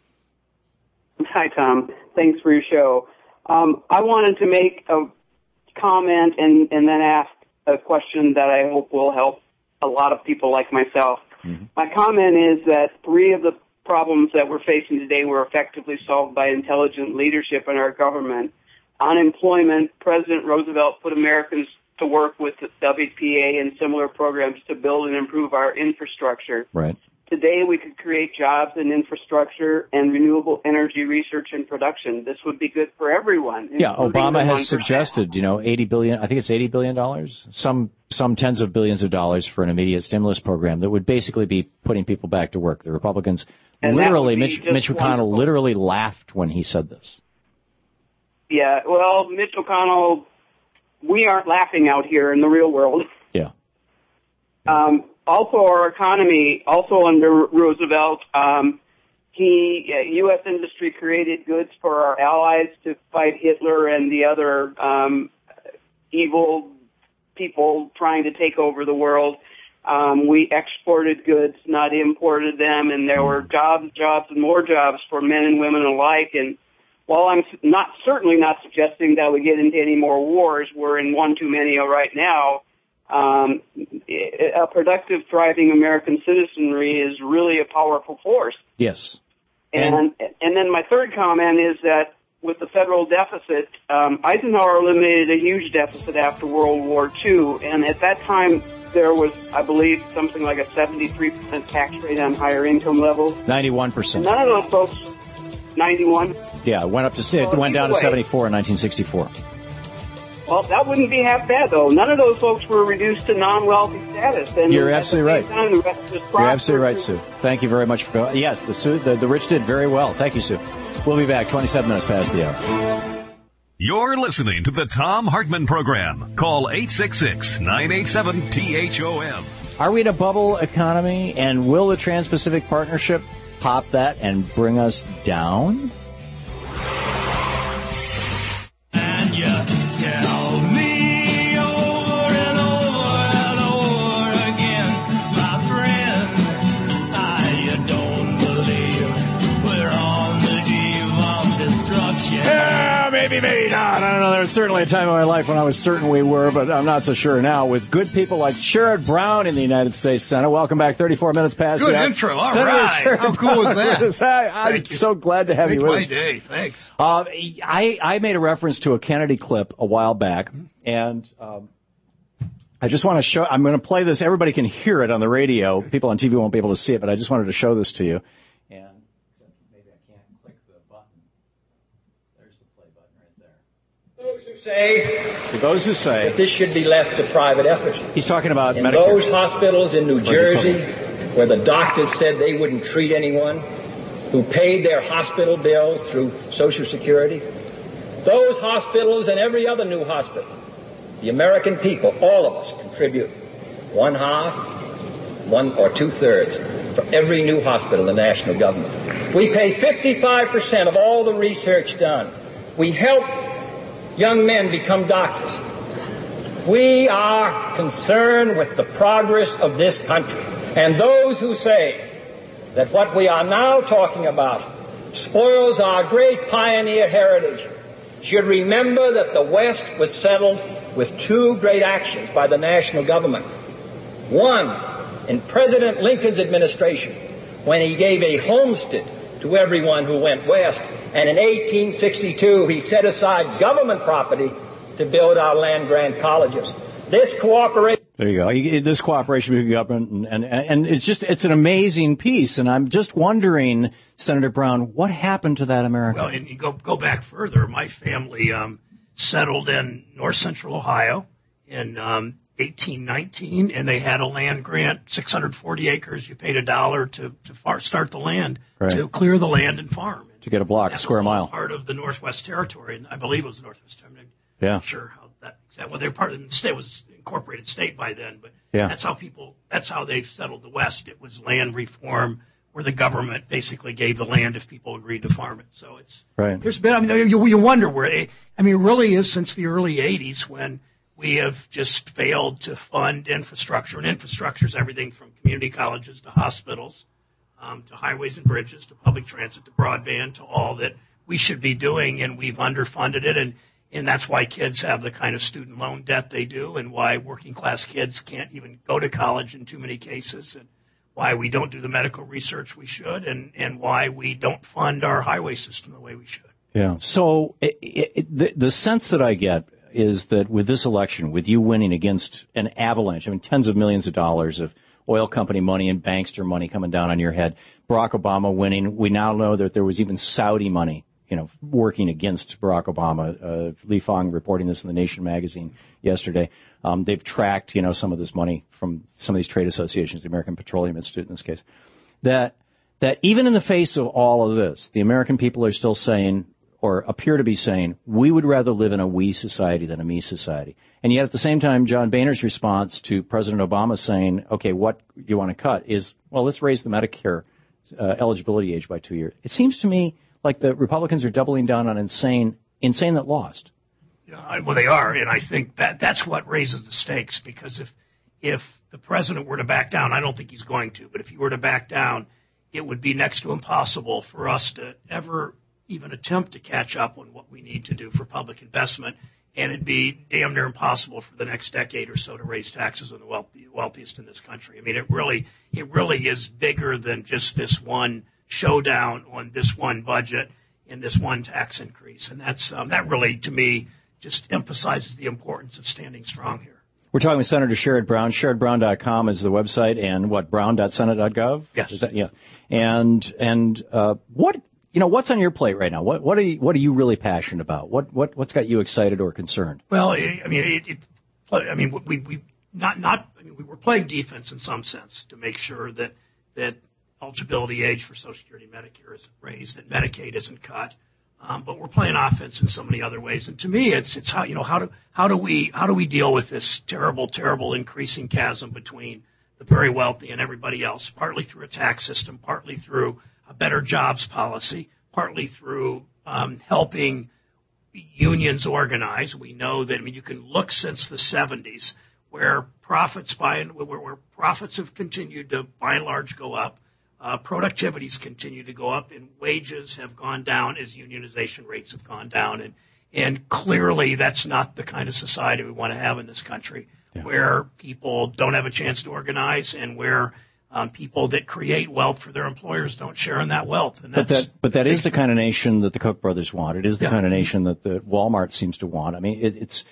Hi, Tom. Thanks for your show. Um, I wanted to make a comment and, and then ask a question that I hope will help a lot of people like myself. Mm-hmm. My comment is that three of the problems that we're facing today were effectively solved by intelligent leadership in our government. Unemployment, President Roosevelt put Americans to work with the W P A and similar programs to build and improve our infrastructure. Right. Today, we could create jobs in infrastructure and renewable energy research and production. This would be good for everyone. Yeah, Obama has suggested, you know, eighty billion. I think it's eighty billion dollars, some some tens of billions of dollars for an immediate stimulus program that would basically be putting people back to work. The Republicans and literally, Mitch, Mitch McConnell wonderful. literally laughed when he said this. Yeah, well, Mitch McConnell, we aren't laughing out here in the real world. Yeah. Um, also, our economy, also under Roosevelt, um, he, uh, U S industry created goods for our allies to fight Hitler and the other um, evil people trying to take over the world. Um, we exported goods, not imported them, and there were jobs, jobs, and more jobs for men and women alike. And while I'm not certainly not suggesting that we get into any more wars, we're in one too many right now. Um, a productive, thriving American citizenry is really a powerful force. Yes. And and, and then my third comment is that with the federal deficit, um, Eisenhower eliminated a huge deficit after World War Two, and at that time there was, I believe, something like a seventy-three percent tax rate on higher income levels. ninety-one percent. None of those folks, ninety-one. Yeah, it went up to it went down to seventy-four in nineteen sixty-four. Well, that wouldn't be half bad, though. None of those folks were reduced to non-wealthy status. And You're absolutely right. Time, the rest was You're absolutely right, Sue. Thank you very much for going. Yes, the, Sue, the, the rich did very well. Thank you, Sue. We'll be back twenty-seven minutes past the hour. You're listening to the Thom Hartmann Program. Call eight six six, nine eight seven, T H O M. Are we in a bubble economy, and will the Trans-Pacific Partnership pop that and bring us down? And you tell me over and over and over again, my friend, I don't believe we're on the eve of destruction. Yeah, maybe, maybe not. I don't know. There was certainly a time in my life when I was certain we were, but I'm not so sure now. With good people like Sherrod Brown in the United States Senate. Welcome back. thirty-four minutes past. Good intro. All Senator right. Sherrod How cool is that? I, I'm so glad to have Make you with my us. day. Thanks. Uh, I, I made a reference to a Kennedy clip a while back, and um, I just want to show. I'm going to play this. Everybody can hear it on the radio. People on T V won't be able to see it, but I just wanted to show this to you. And maybe I can't click the button. There's the play button right there. Those who say, to those who say that this should be left to private efforts. He's talking about in Medicare. Those hospitals in New Jersey where the doctors said they wouldn't treat anyone, who paid their hospital bills through Social Security. Those hospitals and every other new hospital, the American people, all of us, contribute one half, one or two thirds for every new hospital in the national government. We pay fifty-five percent of all the research done. We help young men become doctors. We are concerned with the progress of this country. And those who say that what we are now talking about spoils our great pioneer heritage should remember that the West was settled with two great actions by the national government. One, in President Lincoln's administration, when he gave a homestead to everyone who went west, and in eighteen sixty-two he set aside government property to build our land-grant colleges. This cooperation... There you go. This cooperation between government and, and, and it's just, it's an amazing piece. And I'm just wondering, Senator Brown, what happened to that America? Well, and you go, go back further. My family um, settled in north central Ohio in um, eighteen nineteen, and they had a land grant, six hundred forty acres. You paid a dollar to, to far, start the land, right. to clear the land and farm. To get a block, a square mile. Part of the Northwest Territory, and I believe it was the Northwest Territory. I'm yeah. not sure how that, well, they were part of the state, was incorporated state by then, but yeah. that's how people, that's how they settled the West. It was land reform where the government basically gave the land if people agreed to farm it. So it's, right. there's been, I mean, you, you wonder where, it, I mean, it really is since the early eighties when we have just failed to fund infrastructure, and infrastructure is everything from community colleges to hospitals, um, to highways and bridges, to public transit, to broadband, to all that we should be doing, and we've underfunded it, and And that's why kids have the kind of student loan debt they do, and why working class kids can't even go to college in too many cases, and why we don't do the medical research we should, and, and why we don't fund our highway system the way we should. Yeah. So it, it, the, the sense that I get is that with this election, with you winning against an avalanche, I mean, tens of millions of dollars of oil company money and bankster money coming down on your head, Barack Obama winning, we now know that there was even Saudi money, you know, working against Barack Obama. Uh, Lee Fong reporting this in The Nation magazine yesterday. Um, they've tracked, you know, some of this money from some of these trade associations, the American Petroleum Institute in this case, that that even in the face of all of this, the American people are still saying, or appear to be saying, we would rather live in a we society than a me society. And yet at the same time, John Boehner's response to President Obama saying, okay, what you want to cut is, well, let's raise the Medicare uh, eligibility age by two years. It seems to me like the Republicans are doubling down on insane, insane that lost. Yeah, well, they are, and I think that that's what raises the stakes, because if if the president were to back down, I don't think he's going to, but if he were to back down, it would be next to impossible for us to ever even attempt to catch up on what we need to do for public investment. and it'd be damn near impossible for the next decade or so to raise taxes on the wealthy, wealthiest in this country. I mean, it really, it really is bigger than just this one showdown on this one budget and this one tax increase, and that's um, that really, to me, just emphasizes the importance of standing strong here. We're talking with Senator Sherrod Brown. Sherrod Brown dot com is the website, and what, brown dot senate dot gov? Yes. Is that, yeah. And and uh, what you know, what's on your plate right now? What what are you, what are you really passionate about? What what what's got you excited or concerned? Well, I mean, it, it, I mean, we we not not. I mean, we were playing defense in some sense to make sure that that eligibility age for Social Security and Medicare isn't raised, that Medicaid isn't cut. Um, but we're playing offense in so many other ways, and to me, it's it's how you know how do how do we how do we deal with this terrible, terrible increasing chasm between the very wealthy and everybody else? Partly through a tax system, partly through a better jobs policy, partly through um, helping unions organize. We know that I mean you can look since the seventies where profits by where, where profits have continued to by and large go up. Uh, productivities continue to go up, and wages have gone down as unionization rates have gone down. And, and clearly that's not the kind of society we want to have in this country, yeah. where people don't have a chance to organize and where um, people that create wealth for their employers don't share in that wealth. And that's, but that, but that is the kind of nation that the Koch brothers want. It is the yeah. kind of nation that the Walmart seems to want. I mean, it, it's...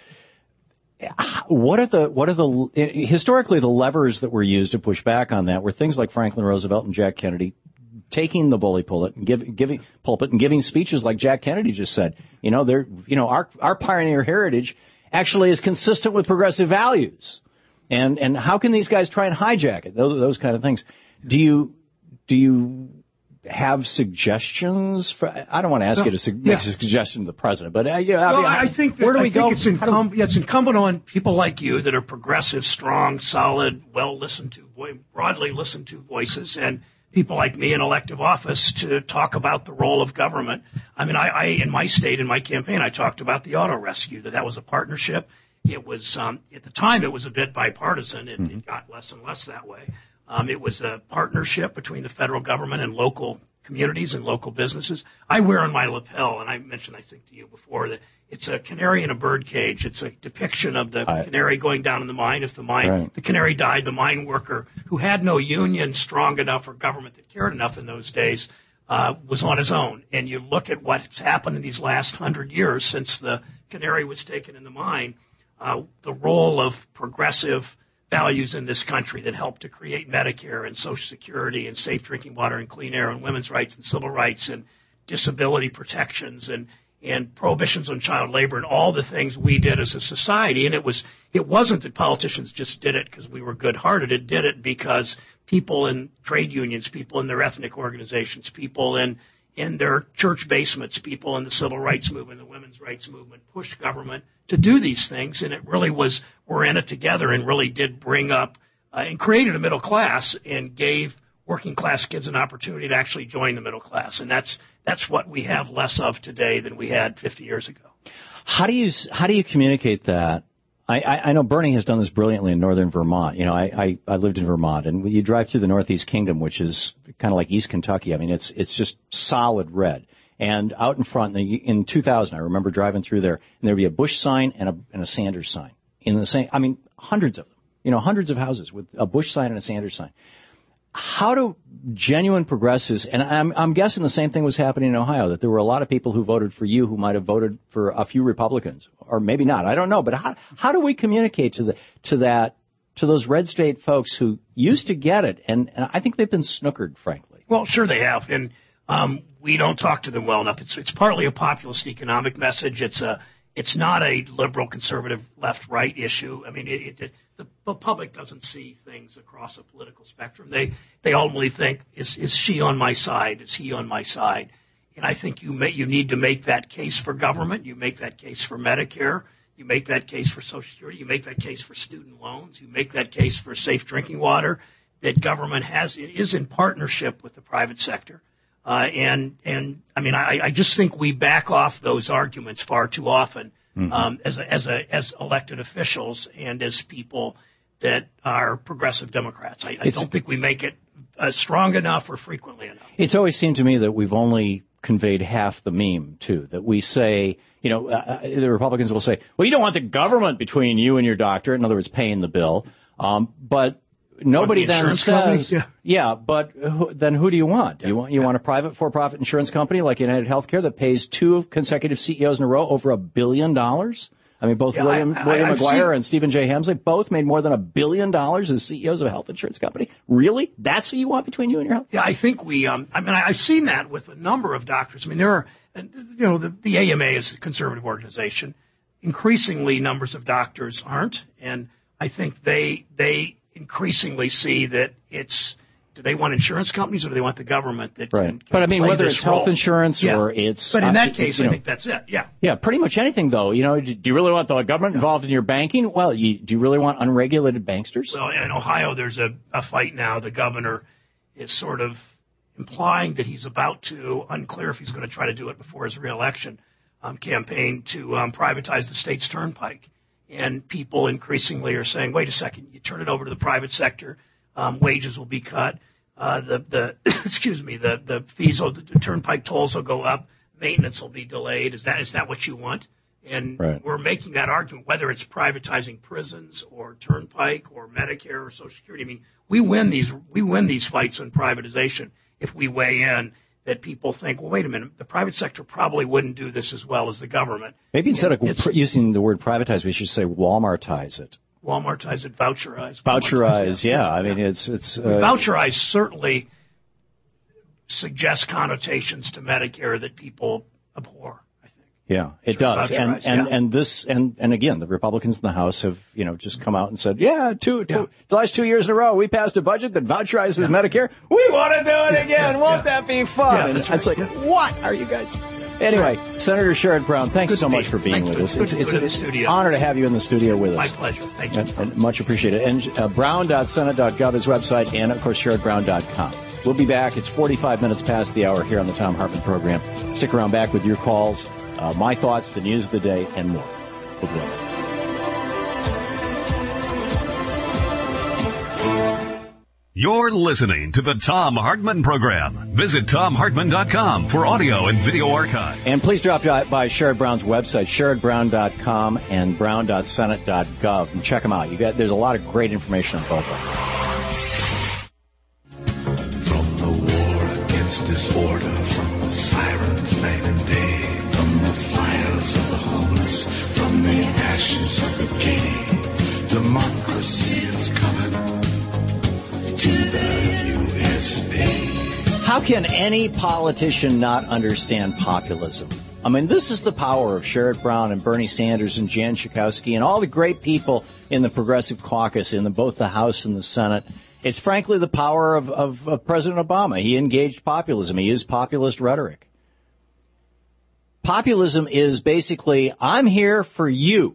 What are the what are the historically the levers that were used to push back on that were things like Franklin Roosevelt and Jack Kennedy taking the bully pulpit and give, giving pulpit and giving speeches like Jack Kennedy just said. You know, they're you know our our pioneer heritage actually is consistent with progressive values, and and how can these guys try and hijack it? Those those kind of things. Do you do you have suggestions? For, I don't want to ask no, you to su- yeah. make a suggestion to the president, but uh, yeah, well, I, mean, I think that, where do we I think go? It's, incum- yeah, it's incumbent on people like you that are progressive, strong, solid, well listened to, broadly listened to voices, and people like me in elective office to talk about the role of government. I mean, I, I in my state, in my campaign, I talked about the auto rescue, that that was a partnership. It was um, at the time it was a bit bipartisan. It, mm-hmm. it got less and less that way. Um, it was a partnership between the federal government and local communities and local businesses. I wear on my lapel, and I mentioned, I think to you before, that it's a canary in a bird cage. It's a depiction of the I, canary going down in the mine. If the mine, right. the canary died, the mine worker, who had no union strong enough or government that cared enough in those days, uh, was on his own. And you look at what's happened in these last hundred years since the canary was taken in the mine, uh, the role of progressive values in this country that help to create Medicare and Social Security and safe drinking water and clean air and women's rights and civil rights and disability protections and, and prohibitions on child labor and all the things we did as a society. And it was it wasn't that politicians just did it because we were good-hearted. It did it because people in trade unions, people in their ethnic organizations, people in in their church basements, people in the civil rights movement, the women's rights movement, pushed government to do these things. And it really was, we're in it together, and really did bring up uh, and created a middle class and gave working class kids an opportunity to actually join the middle class. And that's that's what we have less of today than we had fifty years ago. How do you how do you communicate that? I, I know Bernie has done this brilliantly in northern Vermont. You know, I, I, I lived in Vermont, and you drive through the Northeast Kingdom, which is kind of like East Kentucky. I mean, it's it's just solid red. And out in front, in, the, in two thousand, I remember driving through there, and there'd be a Bush sign and a, and a Sanders sign in the same. I mean, hundreds of them. You know, hundreds of houses with a Bush sign and a Sanders sign. How do genuine progressives, and I'm, I'm guessing the same thing was happening in Ohio, that there were a lot of people who voted for you who might have voted for a few Republicans, or maybe not. I don't know. But how, how do we communicate to the, to that, to those red state folks who used to get it? And, and I think they've been snookered, frankly. Well, sure they have. And, um, we don't talk to them well enough. It's, it's partly a populist economic message. It's a, it's not a liberal, conservative, left-right issue. I mean, it, it, the, the public doesn't see things across a political spectrum. They they ultimately think, is is she on my side? Is he on my side? And I think you may, you need to make that case for government. You make that case for Medicare. You make that case for Social Security. You make that case for student loans. You make that case for safe drinking water. That government has is in partnership with the private sector. Uh, and, and I mean, I, I just think we back off those arguments far too often, mm-hmm. um, as a, as a, as elected officials and as people that are progressive Democrats. I, I don't think we make it uh, strong enough or frequently enough. It's always seemed to me that we've only conveyed half the meme, too, that we say, you know, uh, the Republicans will say, well, you don't want the government between you and your doctor, in other words, paying the bill. Um, but nobody the then says, yeah. yeah, but who, then who do you want? Do you want you yeah. want a private for-profit insurance company like United Healthcare that pays two consecutive C E Os in a row over a billion dollars? I mean, both yeah, William, I, I, William I've McGuire seen... and Stephen J. Hemsley both made more than a billion dollars as C E Os of a health insurance company. Really? That's who you want between you and your health? Yeah, I think we. Um, I mean, I've seen that with a number of doctors. I mean, there are, you know, the, the A M A is a conservative organization. Increasingly, numbers of doctors aren't, and I think they they increasingly see that it's. Do they want insurance companies or do they want the government that right. can, can But I mean, whether it's health role? insurance yeah. or it's... But in that uh, case, you know, I think that's it, yeah. Yeah, pretty much anything, though. You know, do you really want the government involved in your banking? Well, you, do you really want unregulated banksters? Well, in Ohio, there's a, a fight now. The governor is sort of implying that he's about to, unclear if he's going to try to do it before his reelection um, campaign, to um, privatize the state's turnpike. And people increasingly are saying, wait a second, you turn it over to the private sector, um, wages will be cut. Uh, the, the excuse me, the, the fees, will, the turnpike tolls will go up, maintenance will be delayed. Is that is that what you want? And right. we're making that argument, whether it's privatizing prisons or turnpike or Medicare or Social Security. I mean, we win these we win these fights on privatization if we weigh in that people think, well, wait a minute, the private sector probably wouldn't do this as well as the government. Maybe instead and of pr- using the word privatize, we should say Walmartize it. Walmartize it, voucherize. Voucherize, yeah. yeah. I mean, it's it's. Uh, voucherize certainly suggests connotations to Medicare that people abhor. I think. Yeah, it sure, does, and and yeah. and this and and again, the Republicans in the House have you know just come out and said, yeah, two, two yeah. the last two years in a row, we passed a budget that voucherizes yeah. Medicare. We want to do it yeah, again. Yeah, Won't yeah. that be fun? Yeah, and that's right. it's like, yeah. what are you guys? Anyway, Senator Sherrod Brown, thanks good so much be. for being Thank with you. us. Good It's, it's, it's an honor to have you in the studio with us. My pleasure. Thank you. And, and much appreciated. And uh, brown dot senate dot gov is website, and of course, sherrod brown dot com. We'll be back. It's forty-five minutes past the hour here on the Thom Hartmann program. Stick around, back with your calls, uh, my thoughts, the news of the day, and more. We'll be right back. You're listening to the Thom Hartmann Program. Visit tom hartmann dot com for audio and video archive. And please drop by Sherrod Brown's website, sherrod brown dot com and brown dot senate dot gov, and check them out. You got there's a lot of great information on both of them. From the war against disorder, from the sirens night and day, from the fires of the homeless, from the ashes of the gay, democracy is coming. How can any politician not understand populism? I mean, this is the power of Sherrod Brown and Bernie Sanders and Jan Schakowsky and all the great people in the Progressive Caucus in the, both the House and the Senate. It's frankly the power of, of, of President Obama. He engaged populism. He used populist rhetoric. Populism is basically, I'm here for you.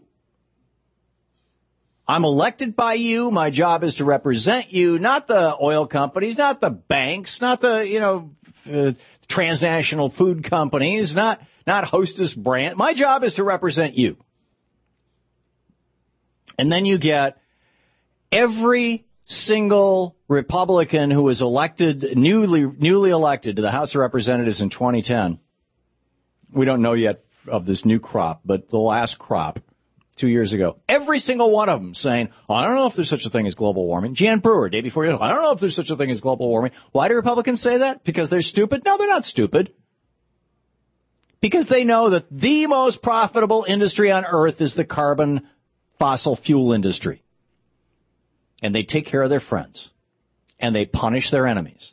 I'm elected by you. My job is to represent you, not the oil companies, not the banks, not the, you know, uh, transnational food companies, not not Hostess brand. My job is to represent you. And then you get every single Republican who was elected, newly newly elected to the House of Representatives in twenty ten. We don't know yet of this new crop, but the last crop. Two years ago, every single one of them saying, oh, I don't know if there's such a thing as global warming. Jan Brewer, day before you, I don't know if there's such a thing as global warming. Why do Republicans say that? Because they're stupid? No, they're not stupid. Because they know that the most profitable industry on earth is the carbon fossil fuel industry. And they take care of their friends. And they punish their enemies.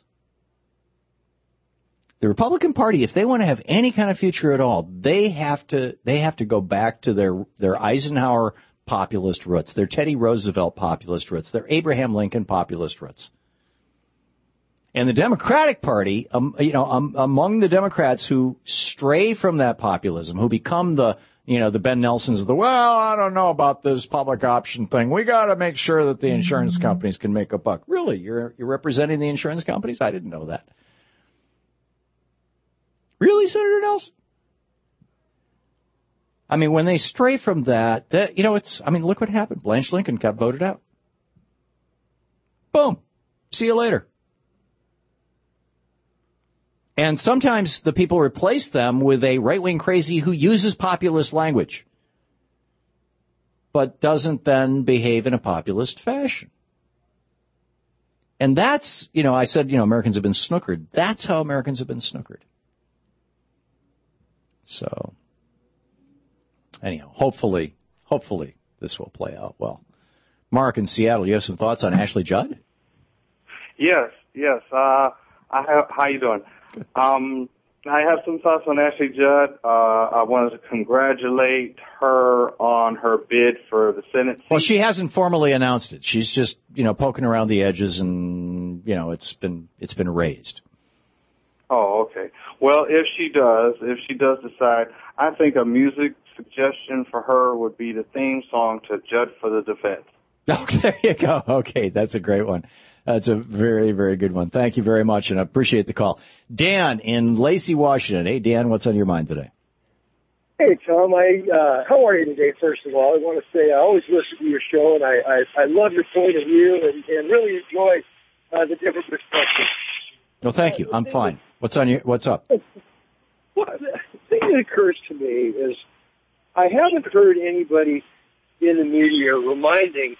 The Republican Party, if they want to have any kind of future at all, they have to they have to go back to their, their Eisenhower populist roots, their Teddy Roosevelt populist roots, their Abraham Lincoln populist roots. And the Democratic Party, um, you know, um, among the Democrats who stray from that populism, who become the, you know, the Ben Nelsons of the, well, I don't know about this public option thing. We got to make sure that the insurance companies can make a buck. Really? You're you're representing the insurance companies? I didn't know that. Really, Senator Nelson? I mean, when they stray from that, that, you know, it's, I mean, look what happened. Blanche Lincoln got voted out. Boom. See you later. And sometimes the people replace them with a right-wing crazy who uses populist language, but doesn't then behave in a populist fashion. And that's, you know, I said, you know, Americans have been snookered. That's how Americans have been snookered. So, anyhow, hopefully, hopefully this will play out well. Mark in Seattle, you have some thoughts on Ashley Judd? Yes, yes. Uh, I have, how you doing? Um, I have some thoughts on Ashley Judd. Uh, I wanted to congratulate her on her bid for the Senate seat. Well, she hasn't formally announced it. She's just, you know, poking around the edges, and, you know, it's been it's been raised. Oh, okay. Well, if she does, if she does decide, I think a music suggestion for her would be the theme song to Judd for the Defense. Okay, there you go. Okay, that's a great one. That's a very, very good one. Thank you very much, and I appreciate the call. Dan in Lacey, Washington. Hey, Dan, what's on your mind today? Hey, Tom. I uh, how are you today? First of all, I want to say I always listen to your show, and I I, I love your point of view, and, and really enjoy uh, the different perspectives. Well, thank you. I'm fine. What's on your What's up? Well, the thing that occurs to me is I haven't heard anybody in the media reminding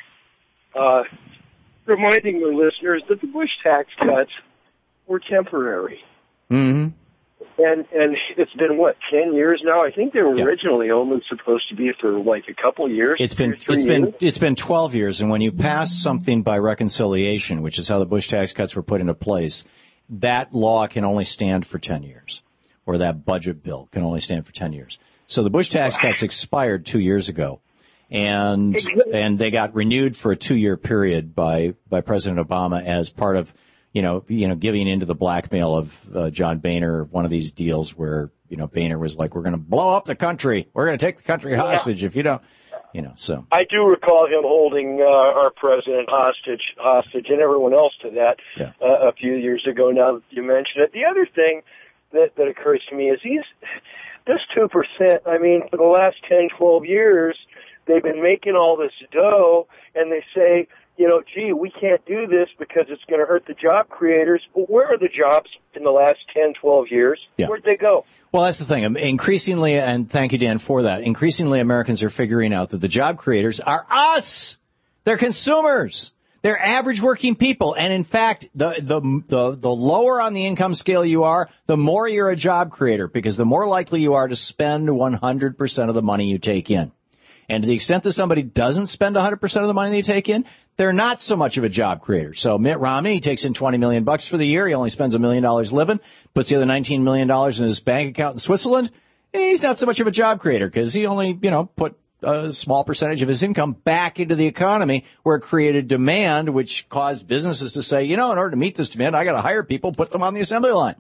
uh, reminding the listeners that the Bush tax cuts were temporary. Mm-hmm. And and it's been, what, ten years now? I think they were yeah. originally only supposed to be for like a couple years. It's been it's years. been it's been twelve years, and when you pass something by reconciliation, which is how the Bush tax cuts were put into place, that law can only stand for ten years, or that budget bill can only stand for ten years. So the Bush tax cuts expired two years ago, and and they got renewed for a two-year period by by President Obama as part of, you know, you know, giving into the blackmail of uh, John Boehner, one of these deals where, you know, Boehner was like, we're going to blow up the country. We're going to take the country hostage if you don't, you know, so. I do recall him holding uh, our president hostage, hostage and everyone else to that yeah. uh, a few years ago, now that you mention it. The other thing that, that occurs to me is he's, this two percent, I mean, for the last ten, twelve years, they've been making all this dough, and they say, you know, gee, we can't do this because it's going to hurt the job creators. But where are the jobs in the last ten, twelve years? Yeah. Where'd they go? Well, that's the thing. Increasingly, and thank you, Dan, for that, increasingly Americans are figuring out that the job creators are us. They're consumers. They're average working people. And, in fact, the, the, the, the lower on the income scale you are, the more you're a job creator, because the more likely you are to spend one hundred percent of the money you take in. And to the extent that somebody doesn't spend one hundred percent of the money they take in, they're not so much of a job creator. So Mitt Romney, he takes in twenty million bucks for the year. He only spends a million dollars living, puts the other nineteen million dollars in his bank account in Switzerland. And he's not so much of a job creator because he only, you know, put a small percentage of his income back into the economy where it created demand, which caused businesses to say, you know, in order to meet this demand, I got to hire people, put them on the assembly line.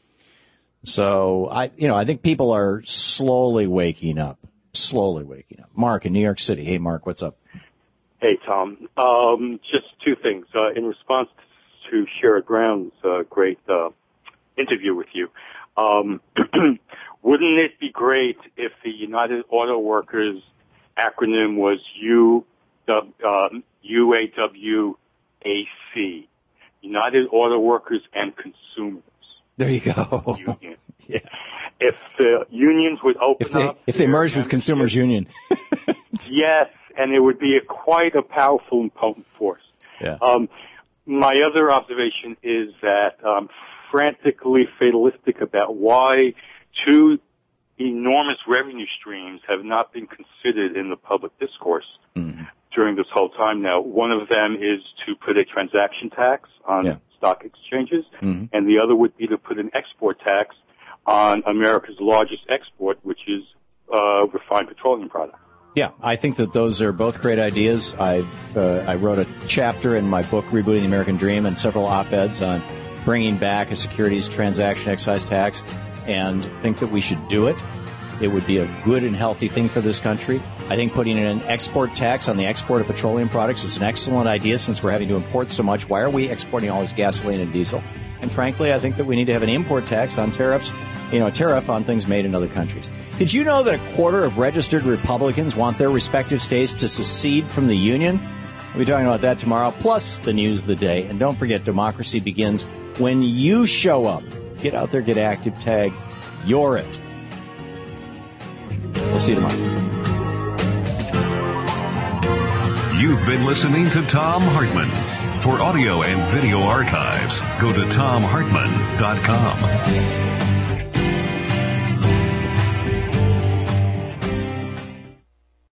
So I, you know, I think people are slowly waking up, slowly waking up. Mark in New York City. Hey, Mark, what's up? Hey, Tom. Um, just two things. Uh, in response to Sherrod Brown's uh, great uh, interview with you, um, wouldn't it be great if the United Auto Workers acronym was U, uh, U A W A C, United Auto Workers and Consumers? There you go. Union. Yeah. If the unions would open if they, up... If they merge with Consumers Union. Yes, and it would be a, quite a powerful and potent force. Yeah. Um, my other observation is that I'm frantically fatalistic about why two enormous revenue streams have not been considered in the public discourse mm-hmm. during this whole time now. One of them is to put a transaction tax on yeah. stock exchanges, mm-hmm. and the other would be to put an export tax on America's largest export, which is uh, refined petroleum products. Yeah, I think that those are both great ideas. I uh, I wrote a chapter in my book, Rebooting the American Dream, and several op-eds on bringing back a securities transaction excise tax, and think that we should do it. It would be a good and healthy thing for this country. I think putting in an export tax on the export of petroleum products is an excellent idea since we're having to import so much. Why are we exporting all this gasoline and diesel? And frankly, I think that we need to have an import tax on tariffs, you know, a tariff on things made in other countries. Did you know that a quarter of registered Republicans want their respective states to secede from the Union? We'll be talking about that tomorrow, plus the news of the day. And don't forget, democracy begins when you show up. Get out there, get active, tag. You're it. We'll see you tomorrow. You've been listening to Thom Hartmann. For audio and video archives, go to thom hartmann dot com.